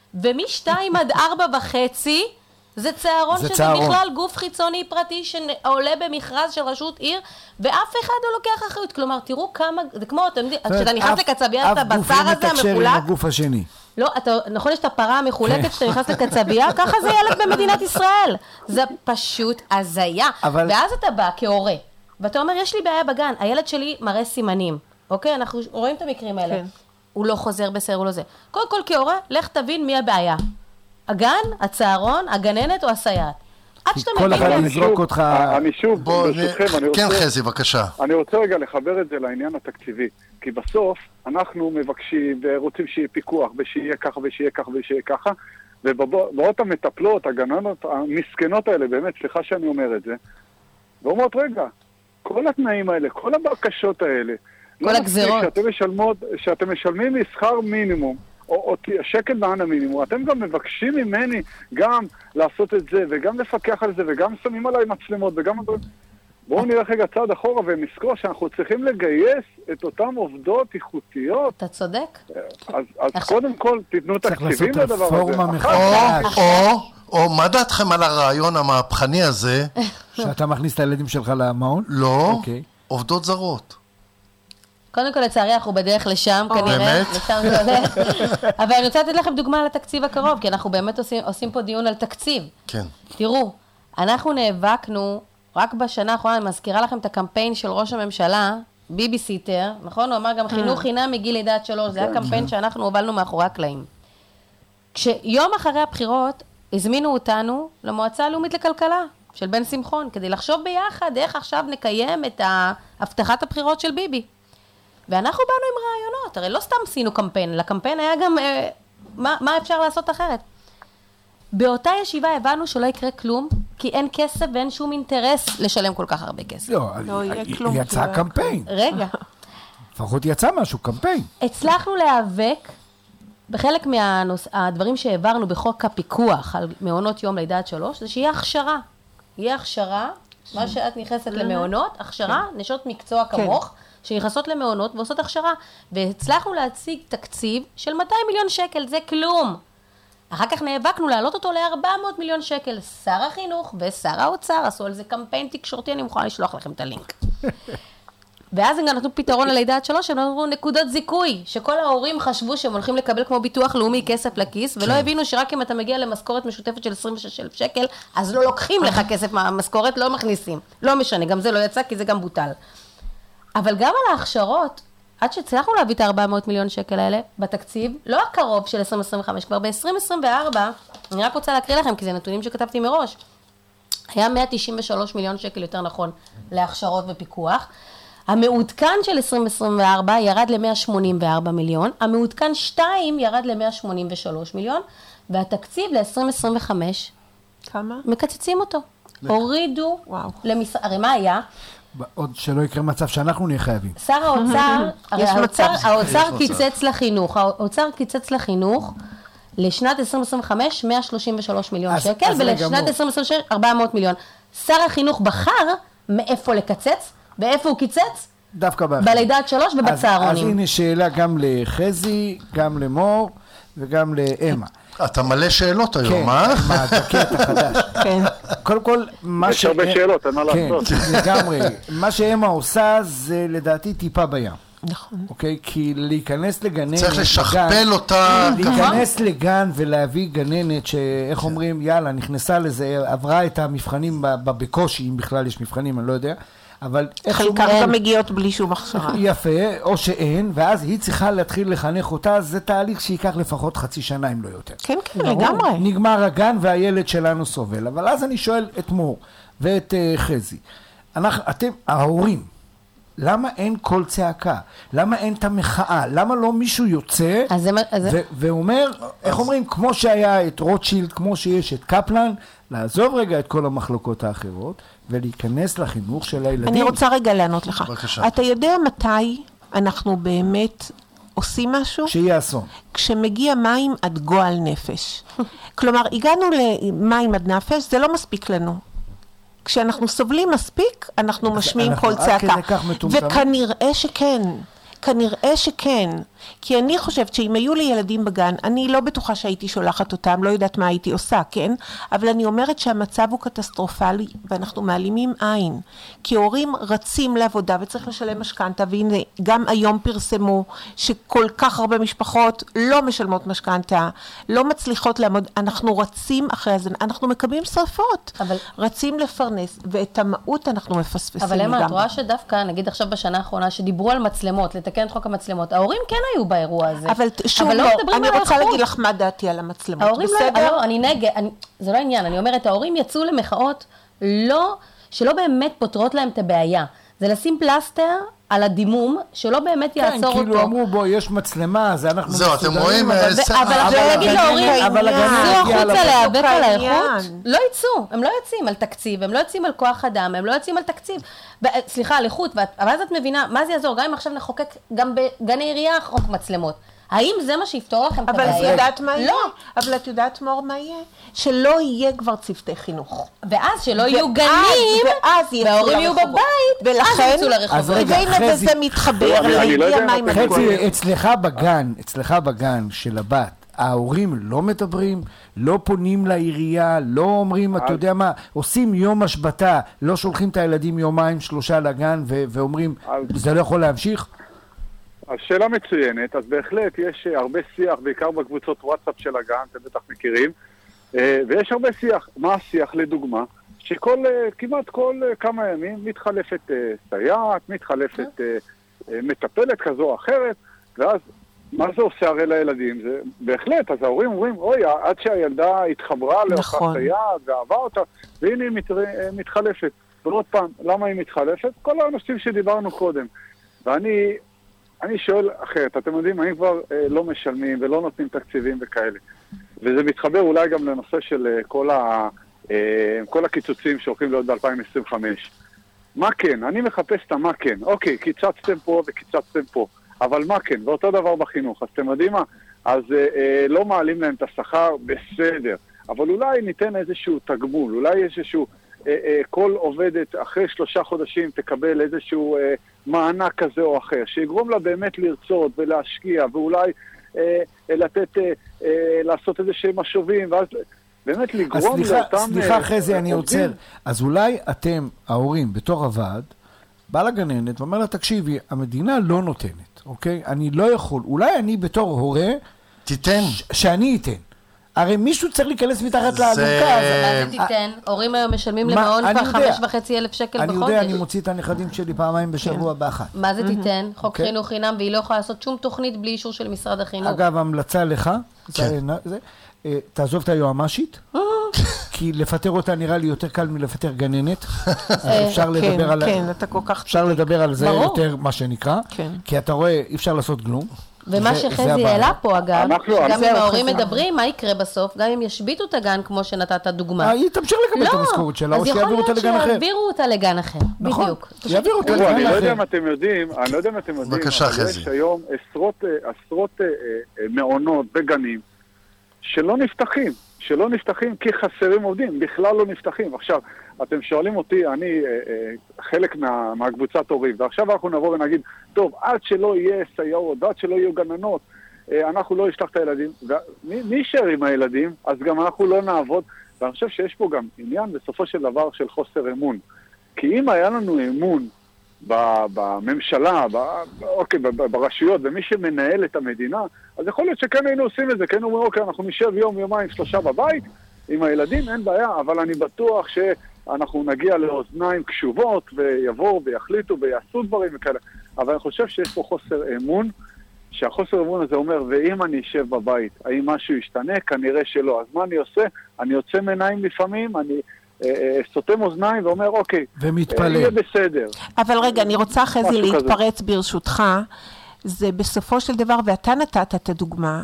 ומשתיים עד ארבע וחצי, זה צהרון זה שזה צהרון. בכלל גוף חיצוני פרטי שעולה במכרז של רשות עיר, ואף אחד לא לוקח אחריות. כלומר, תראו כמה, זה כמו, אתם יודעים, כשאתה נכנס אף- לקצבייה, את אף גוף הבשר לא הזה מתקשר עם המחולק, הגוף השני. לא, אתה, נכון, יש את הפרה המחולקת שאתה נכנס לקצבייה, ככה זה ילד במדינת ישראל. זה פשוט הזיה. אבל- ואז אתה בא כהורה, ואתה אומר, יש לי בעיה בגן, הילד שלי מראה סימנים. אוקיי, אנחנו רואים את המקרים האלה. כן. הוא לא חוזר בסדר, הוא לא זה. קודם כל כהורה, לך תבין מי הבעיה. הגן, הצהרון, הגננת או הסייעת. עד שאתה כל מבין... אחד את- יזרוק אותך... אני שוב, בוא, ברשותכם, אני כן רוצה... חזי, בבקשה. אני רוצה רגע לחבר את זה לעניין התקציבי, כי בסוף אנחנו מבקשים ורוצים שיהיה פיקוח, ושיהיה ככה ושיהיה ככה ושיהיה ככה, ובאות המטפלות, הגננות, המסכנות האלה, באמת, סליחה שאני אומר את זה, ואומרות, רגע, כל התנאים האלה, כל הבקשות האלה, כל לא מספיק הגזירות. שאתם משלמות, שאתם משלמים משכר מינימום, או, או שקל מען המינימום, אתם גם מבקשים ממני גם לעשות את זה, וגם לפקח על זה, וגם שמים עליי מצלמות, וגם... בואו נלך רגע צעד אחורה ונזכור שאנחנו צריכים לגייס את אותן עובדות איכותיות. אתה צודק. אז, אז קודם כל תיתנו צריך תקציבים לעשות לדבר הזה. רפורמה אחר מחדש. או, או, או, מה דעתכם על הרעיון המהפכני הזה? שאתה מכניס את הילדים שלך למעון? לא, אוקיי. עובדות זרות. קודם כל, לצערי, אנחנו בדרך לשם, כנראה. באמת? לשם זה הולך. אבל אני רוצה לתת לכם דוגמה על התקציב הקרוב, כי אנחנו באמת עושים, עושים פה דיון על תקציב. כן. תראו, אנחנו נאבקנו, רק בשנה האחרונה, אני מזכירה לכם את הקמפיין של ראש הממשלה, ביביסיטר, נכון? הוא אמר גם חינוך חינם מגיל לידה עד שלוש, זה היה קמפיין שאנחנו הובלנו מאחורי הקלעים. כשיום אחרי הבחירות, הזמינו אותנו למועצה הלאומית לכלכלה, של בן שמחון, כדי לחשוב ביחד איך עכשיו נקיים את הבטחת הבחירות של ביבי. ואנחנו באנו עם רעיונות, הרי לא סתם עשינו קמפיין, לקמפיין היה גם אה, מה, מה אפשר לעשות אחרת. באותה ישיבה הבנו שלא יקרה כלום, כי אין כסף ואין שום אינטרס לשלם כל כך הרבה כסף. לא, לא יהיה כלום, יצא כי לא- קמפיין. רגע, לפחות יצא משהו, קמפיין. הצלחנו להיאבק בחלק מהדברים שהעברנו בחוק הפיקוח על מעונות יום לידה עד שלוש, זה שיהיה הכשרה. יהיה הכשרה, מה שאת נכנסת למעונות, הכשרה, נשות מקצוע כמוך, שנכנסות למעונות ועושות הכשרה. והצלחנו להציג תקציב של מאתיים מיליון שקל, זה כלום. אחר כך נאבקנו להעלות אותו ל-ארבע מאות מיליון שקל. שר החינוך ושר האוצר עשו על זה קמפיין תקשורתי, אני מוכנה לשלוח לכם את הלינק. ואז הם גם נתנו פתרון ללידה עד שלוש, הם נתנו נקודות זיכוי, שכל ההורים חשבו שהם הולכים לקבל כמו ביטוח לאומי כסף לכיס, ולא הבינו שרק אם אתה מגיע למשכורת משותפת של עשרים ושש אלף שקל, אז לא לוקחים לך כסף מהמשכורת, לא מכניסים. לא משנה, גם זה לא יצא כי זה גם בוטל. אבל גם על ההכשרות, עד שהצלחנו להביא את ה-ארבע מאות מיליון שקל האלה, בתקציב, לא הקרוב של עשרים עשרים וחמש, כבר ב-עשרים עשרים וארבע, אני רק רוצה להקריא לכם, כי זה נתונים שכתבתי מראש, היה מאה תשעים ושלושה מיליון שקל יותר נכון להכשרות ופיקוח, המעודכן של עשרים עשרים וארבע ירד ל-מאה שמונים וארבעה מיליון, המעודכן שתיים ירד ל-מאה שמונים ושלושה מיליון, והתקציב ל-עשרים עשרים וחמש, כמה? מקצצים אותו. הורידו, וואו. למש... הרי מה היה? עוד שלא יקרה מצב שאנחנו נהיה חייבים. שר האוצר, הרי יש האוצר, מצב. האוצר קיצץ לחינוך, האוצר קיצץ לחינוך לשנת עשרים עשרים וחמש מאה שלושים ושלושה מיליון אז- שקל, אז רגע, ולשנת מו. עשרים עשרים ושש ארבע מאות מיליון. שר החינוך בחר מאיפה לקצץ, ואיפה הוא קיצץ? דווקא באחד. בלידה עד שלוש אז, אז ובצהרונים. הנה שאלה גם לחזי, גם למור וגם לאמה. אתה מלא שאלות היום, כן, אה? מה, הדוקט החדש. כן. קודם כל, מה יש הרבה שאלות, אין מה כן, לעשות. לגמרי. מה שאמה עושה זה לדעתי טיפה בים. נכון. אוקיי? כי להיכנס לגננת... צריך לשכפל אותה... להיכנס לגן ולהביא גננת שאיך אומרים, יאללה, נכנסה לזה, עברה את המבחנים בקושי, אם בכלל יש מבחנים, אני לא יודע. אבל חלקם גם מגיעות בלי שום הכשרה. יפה, או שאין, ואז היא צריכה להתחיל לחנך אותה, זה תהליך שייקח לפחות חצי שנה, אם לא יותר. כן, כן, לגמרי. נגמר הגן והילד שלנו סובל. אבל אז אני שואל את מור ואת uh, חזי, אנחנו, אתם, ההורים, למה אין קול צעקה? למה אין את המחאה? למה לא מישהו יוצא אז זה, אז ו- ואומר, איך אומרים, כמו שהיה את רוטשילד, כמו שיש את קפלן, לעזוב רגע את כל המחלוקות האחרות, ולהיכנס לחינוך של הילדים. אני רוצה רגע לענות לך. בבקשה. אתה יודע מתי אנחנו באמת עושים משהו? שיהיה אסון. כשמגיע מים עד גועל נפש. כלומר, הגענו למים עד נפש, זה לא מספיק לנו. כשאנחנו סובלים מספיק, אנחנו משמיעים כל צעקה. וכנראה שכן. כנראה שכן, כי אני חושבת שאם היו לי ילדים בגן, אני לא בטוחה שהייתי שולחת אותם, לא יודעת מה הייתי עושה, כן? אבל אני אומרת שהמצב הוא קטסטרופלי, ואנחנו מעלימים עין, כי הורים רצים לעבודה וצריך לשלם משכנתה, והנה גם היום פרסמו שכל כך הרבה משפחות לא משלמות משכנתה, לא מצליחות לעמוד, אנחנו רצים אחרי זה, אנחנו מקבלים שרפות, אבל... רצים לפרנס, ואת המהות אנחנו מפספסים. אבל למה, את רואה שדווקא, נגיד עכשיו בשנה האחרונה, שדיברו על מצלמות, לתקן את חוק המצלמות, ההורים כן היו באירוע הזה. אבל שוב לא, אני רוצה להגיד לך מה דעתי על המצלמות. ההורים לא, אני נגד, זה לא עניין, אני אומרת, ההורים יצאו למחאות לא, שלא באמת פותרות להם את הבעיה. זה לשים פלסטר על הדימום, שלא באמת יעצור אותו. כן, כאילו אמרו בו, יש מצלמה, אז אנחנו זהו, אתם רואים... אבל עכשיו להגיד להורים, צאו החוצה להיאבק על האיכות, לא יצאו, הם לא יוצאים על תקציב, הם לא יוצאים על כוח אדם, הם לא יוצאים על תקציב, סליחה, על איכות, ואז את מבינה, מה זה יעזור? גם אם עכשיו נחוקק גם בגני עירייה חוק מצלמות. האם זה מה שיפתור לכם את הבעיה? אבל את יודעת מה יהיה? אבל את יודעת מור מה יהיה? שלא יהיה כבר צוותי חינוך. ואז שלא יהיו גנים, וההורים יהיו בבית, אז יצאו לרחובות. והנה וזה מתחבר להגיע מים הגול. חצי, אצלך בגן, אצלך בגן של הבת, ההורים לא מדברים, לא פונים לעירייה, לא אומרים, אתה יודע מה, עושים יום השבתה, לא שולחים את הילדים יומיים, שלושה לגן, ואומרים, זה לא יכול להמשיך? אז שאלה מצוינת, אז בהחלט יש הרבה שיח, בעיקר בקבוצות וואטסאפ של הגן, אתם בטח מכירים, ויש הרבה שיח. מה השיח לדוגמה? שכל, כמעט כל כמה ימים מתחלפת סייעת, מתחלפת מטפלת כזו או אחרת, ואז מה זה עושה הרי לילדים? זה בהחלט, אז ההורים אומרים, אוי, עד שהילדה התחברה לאותה סייעת ואהבה אותה, והנה היא מת, מתחלפת. ועוד פעם, למה היא מתחלפת? כל הנושאים שדיברנו קודם. ואני... אני שואל אחרת, אתם יודעים, האם כבר אה, לא משלמים ולא נותנים תקציבים וכאלה. וזה מתחבר אולי גם לנושא של אה, כל, ה, אה, כל הקיצוצים שהולכים להיות ב-אלפיים עשרים וחמש. מה כן? אני מחפש את מה כן. אוקיי, קיצצתם פה וקיצצתם פה, אבל מה כן? ואותו דבר בחינוך. אז אתם יודעים מה? אז אה, אה, לא מעלים להם את השכר, בסדר. אבל אולי ניתן איזשהו תגמול, אולי יש איזשהו... אה, אה, כל עובדת אחרי שלושה חודשים תקבל איזשהו... אה, מענק כזה או אחר, שיגרום לה באמת לרצות ולהשקיע, ואולי אה, לתת, אה, אה, לעשות איזה שהם משובים, ואז באמת לגרום סליחה, לאותם... סליחה, אחרי זה אני עוצר. אז אולי אתם, ההורים, בתור הוועד, בא לגננת ואומר לה, תקשיבי, המדינה לא נותנת, אוקיי? אני לא יכול, אולי אני בתור הורה, תיתן. ש- שאני אתן. הרי מישהו צריך להיכנס מתחת לאלונקה. מה זה תיתן? הורים היום משלמים למעון כבר חמש וחצי אלף שקל בחודש. אני יודע, אני מוציא את הנכדים שלי פעמיים בשבוע באחת. מה זה תיתן? חוק חינוך חינם, והיא לא יכולה לעשות שום תוכנית בלי אישור של משרד החינוך. אגב, המלצה לך, תעזוב את היועמשית, כי לפטר אותה נראה לי יותר קל מלפטר גננת. אפשר לדבר על כן, אתה כל כך... אפשר לדבר על זה יותר, מה שנקרא, כי אתה רואה, אי אפשר לעשות גלום. ומה שחזי העלה פה אגב, גם אם ההורים מדברים, מה יקרה בסוף? גם אם ישביתו את הגן כמו שנתת הדוגמה. היא תמשיך לקבל את המשכורת שלה, או שיעבירו אותה לגן אחר. אז יכול להיות שיעבירו אותה לגן אחר, בדיוק. יעבירו אותה לגן אחר. אני לא יודע אם אתם יודעים, אני לא יודע אם אתם יודעים, בבקשה, אבל יש היום עשרות מעונות בגנים שלא נפתחים, שלא נפתחים כי חסרים עובדים, בכלל לא נפתחים. עכשיו, אתם שואלים אותי, אני אה, אה, חלק מה, מהקבוצת הורים, ועכשיו אנחנו נבוא ונגיד, טוב, עד שלא יהיה סייעות, עד שלא יהיו גננות, אה, אנחנו לא נשלח את הילדים, ומי יישאר עם הילדים, אז גם אנחנו לא נעבוד, ואני חושב שיש פה גם עניין בסופו של דבר של חוסר אמון. כי אם היה לנו אמון בממשלה, אוקיי, ברשויות, ומי שמנהל את המדינה, אז יכול להיות שכן היינו עושים את זה, כן אומרים, אוקיי, אנחנו נשב יום, יומיים, שלושה בבית, עם הילדים, אין בעיה, אבל אני בטוח שאנחנו נגיע לאוזניים קשובות, ויבואו ויחליטו ויעשו דברים וכאלה. אבל אני חושב שיש פה חוסר אמון, שהחוסר אמון הזה אומר, ואם אני אשב בבית, האם משהו ישתנה? כנראה שלא. אז מה אני עושה? אני יוצא מעיניים לפעמים, אני סותם אוזניים ואומר, אוקיי, ומתפלל. יהיה בסדר. אבל רגע, אני רוצה אחרי זה להתפרץ ברשותך, זה בסופו של דבר, ואתה נתת את הדוגמה,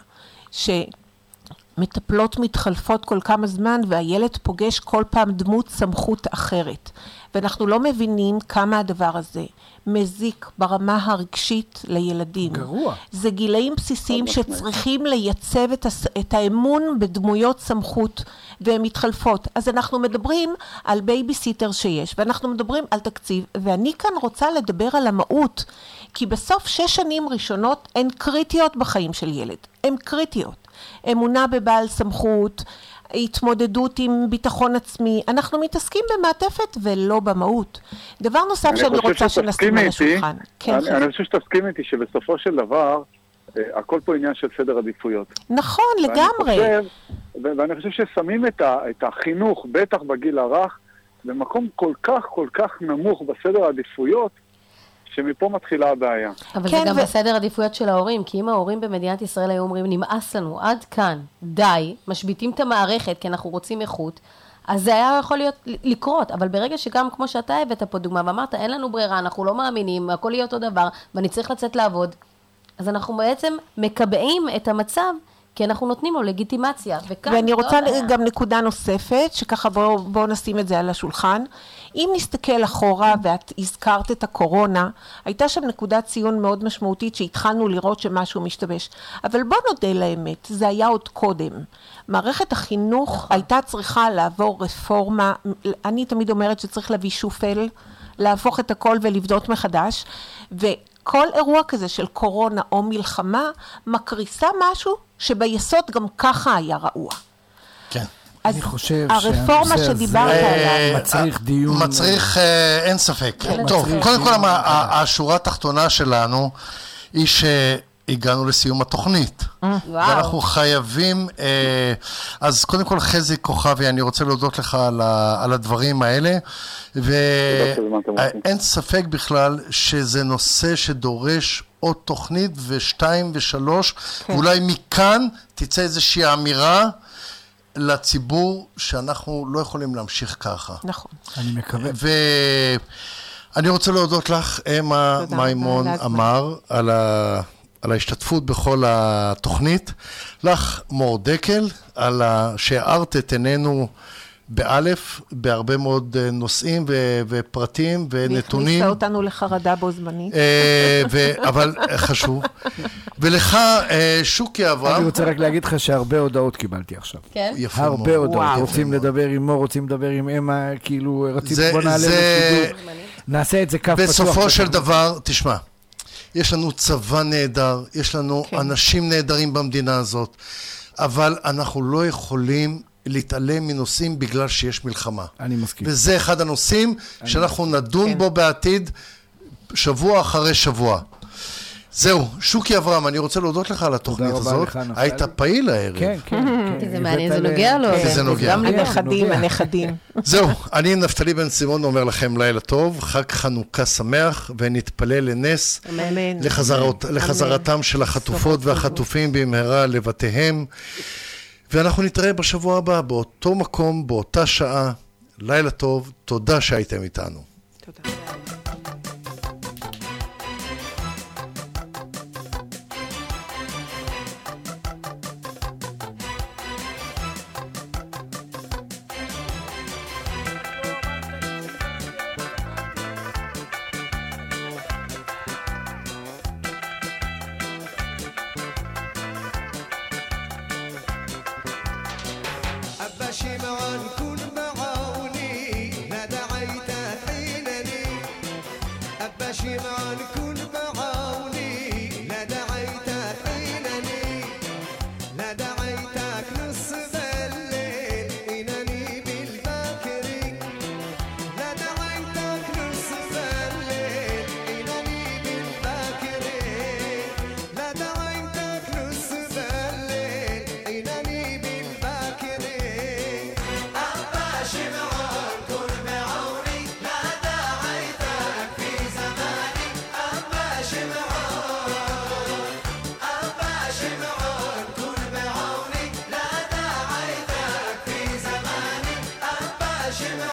שמטפלות מתחלפות כל כמה זמן, והילד פוגש כל פעם דמות סמכות אחרת. ואנחנו לא מבינים כמה הדבר הזה מזיק ברמה הרגשית לילדים. גרוע. זה גילאים בסיסיים שצריכים לייצב את, הס... את האמון בדמויות סמכות והן מתחלפות. אז אנחנו מדברים על בייביסיטר שיש, ואנחנו מדברים על תקציב, ואני כאן רוצה לדבר על המהות, כי בסוף שש שנים ראשונות הן קריטיות בחיים של ילד. הן קריטיות. אמונה בבעל סמכות, התמודדות עם ביטחון עצמי, אנחנו מתעסקים במעטפת ולא במהות. דבר נוסף שאני רוצה שנשים על השולחן. אני, אני חושב שתסכים איתי שבסופו של דבר, הכל פה עניין של סדר עדיפויות. נכון, לגמרי. ואני חושב, ואני חושב ששמים את, ה, את החינוך, בטח בגיל הרך, במקום כל כך כל כך נמוך בסדר העדיפויות, שמפה מתחילה הבעיה. אבל כן, זה גם ו... בסדר עדיפויות של ההורים, כי אם ההורים במדינת ישראל היו אומרים, נמאס לנו, עד כאן, די, משביטים את המערכת כי אנחנו רוצים איכות, אז זה היה יכול להיות לקרות, אבל ברגע שגם כמו שאתה הבאת פה דוגמה, ואמרת, אין לנו ברירה, אנחנו לא מאמינים, הכל יהיה אותו דבר, ואני צריך לצאת לעבוד, אז אנחנו בעצם מקבעים את המצב, כי אנחנו נותנים לו לגיטימציה. וכאן, ואני רוצה לא, גם נקודה נוספת, שככה בואו בוא נשים את זה על השולחן. אם נסתכל אחורה, ואת הזכרת את הקורונה, הייתה שם נקודת ציון מאוד משמעותית, שהתחלנו לראות שמשהו משתבש. אבל בוא נודה לאמת, זה היה עוד קודם. מערכת החינוך הייתה צריכה לעבור רפורמה, אני תמיד אומרת שצריך להביא שופל, להפוך את הכל ולבדות מחדש, וכל אירוע כזה של קורונה או מלחמה, מקריסה משהו שביסוד גם ככה היה רעוע. כן. אז אני חושב הרפורמה שדיברת עליה מצריך דיון. מצריך, אין ספק. טוב, קודם כל השורה התחתונה שלנו היא שהגענו לסיום התוכנית. ואנחנו חייבים, אז קודם כל חזי כוכבי, אני רוצה להודות לך על הדברים האלה, ואין ספק בכלל שזה נושא שדורש עוד תוכנית ושתיים ושלוש, ואולי מכאן תצא איזושהי אמירה, לציבור שאנחנו לא יכולים להמשיך ככה. נכון. אני מקווה. ואני רוצה להודות לך, אמה מימון אמר, על, ה... על ההשתתפות בכל התוכנית. לך, מור דקל, על ה... שהארת את עינינו באלף, בהרבה מאוד נושאים ו... ופרטים ונתונים. והכניסה אותנו לחרדה בו זמנית. ו... אבל חשוב. ולך, שוקי אברהם. אני רוצה רק להגיד לך שהרבה הודעות קיבלתי עכשיו. כן? יפה הרבה מאוד. הודעות. וואו. רוצים לדבר עם מור, רוצים לדבר עם אמה, כאילו רציתי בוא נעלה לשידור. נעשה את זה כף פתוח. בסופו של דבר, תשמע, יש לנו צבא נהדר, יש לנו כן. אנשים נהדרים במדינה הזאת, אבל אנחנו לא יכולים להתעלם מנושאים בגלל שיש מלחמה. אני מסכים. וזה אחד הנושאים שאנחנו נדון כן. בו בעתיד, שבוע אחרי שבוע. זהו, שוקי אברהם, אני רוצה להודות לך על התוכנית הזאת. היית פעיל הערב. כן, כן. כי זה מעניין, זה נוגע לו. זה נוגע. גם הנכדים, הנכדים. זהו, אני נפתלי בן סימון אומר לכם לילה טוב, חג חנוכה שמח, ונתפלל לנס אמן. לחזרות, לחזרתם של החטופות והחטופים במהרה לבתיהם. ואנחנו נתראה בשבוע הבא, באותו מקום, באותה שעה. לילה טוב, תודה שהייתם איתנו. תודה. أبا شمعان كن معاوني ما دعيت حينني أبا شمعان كن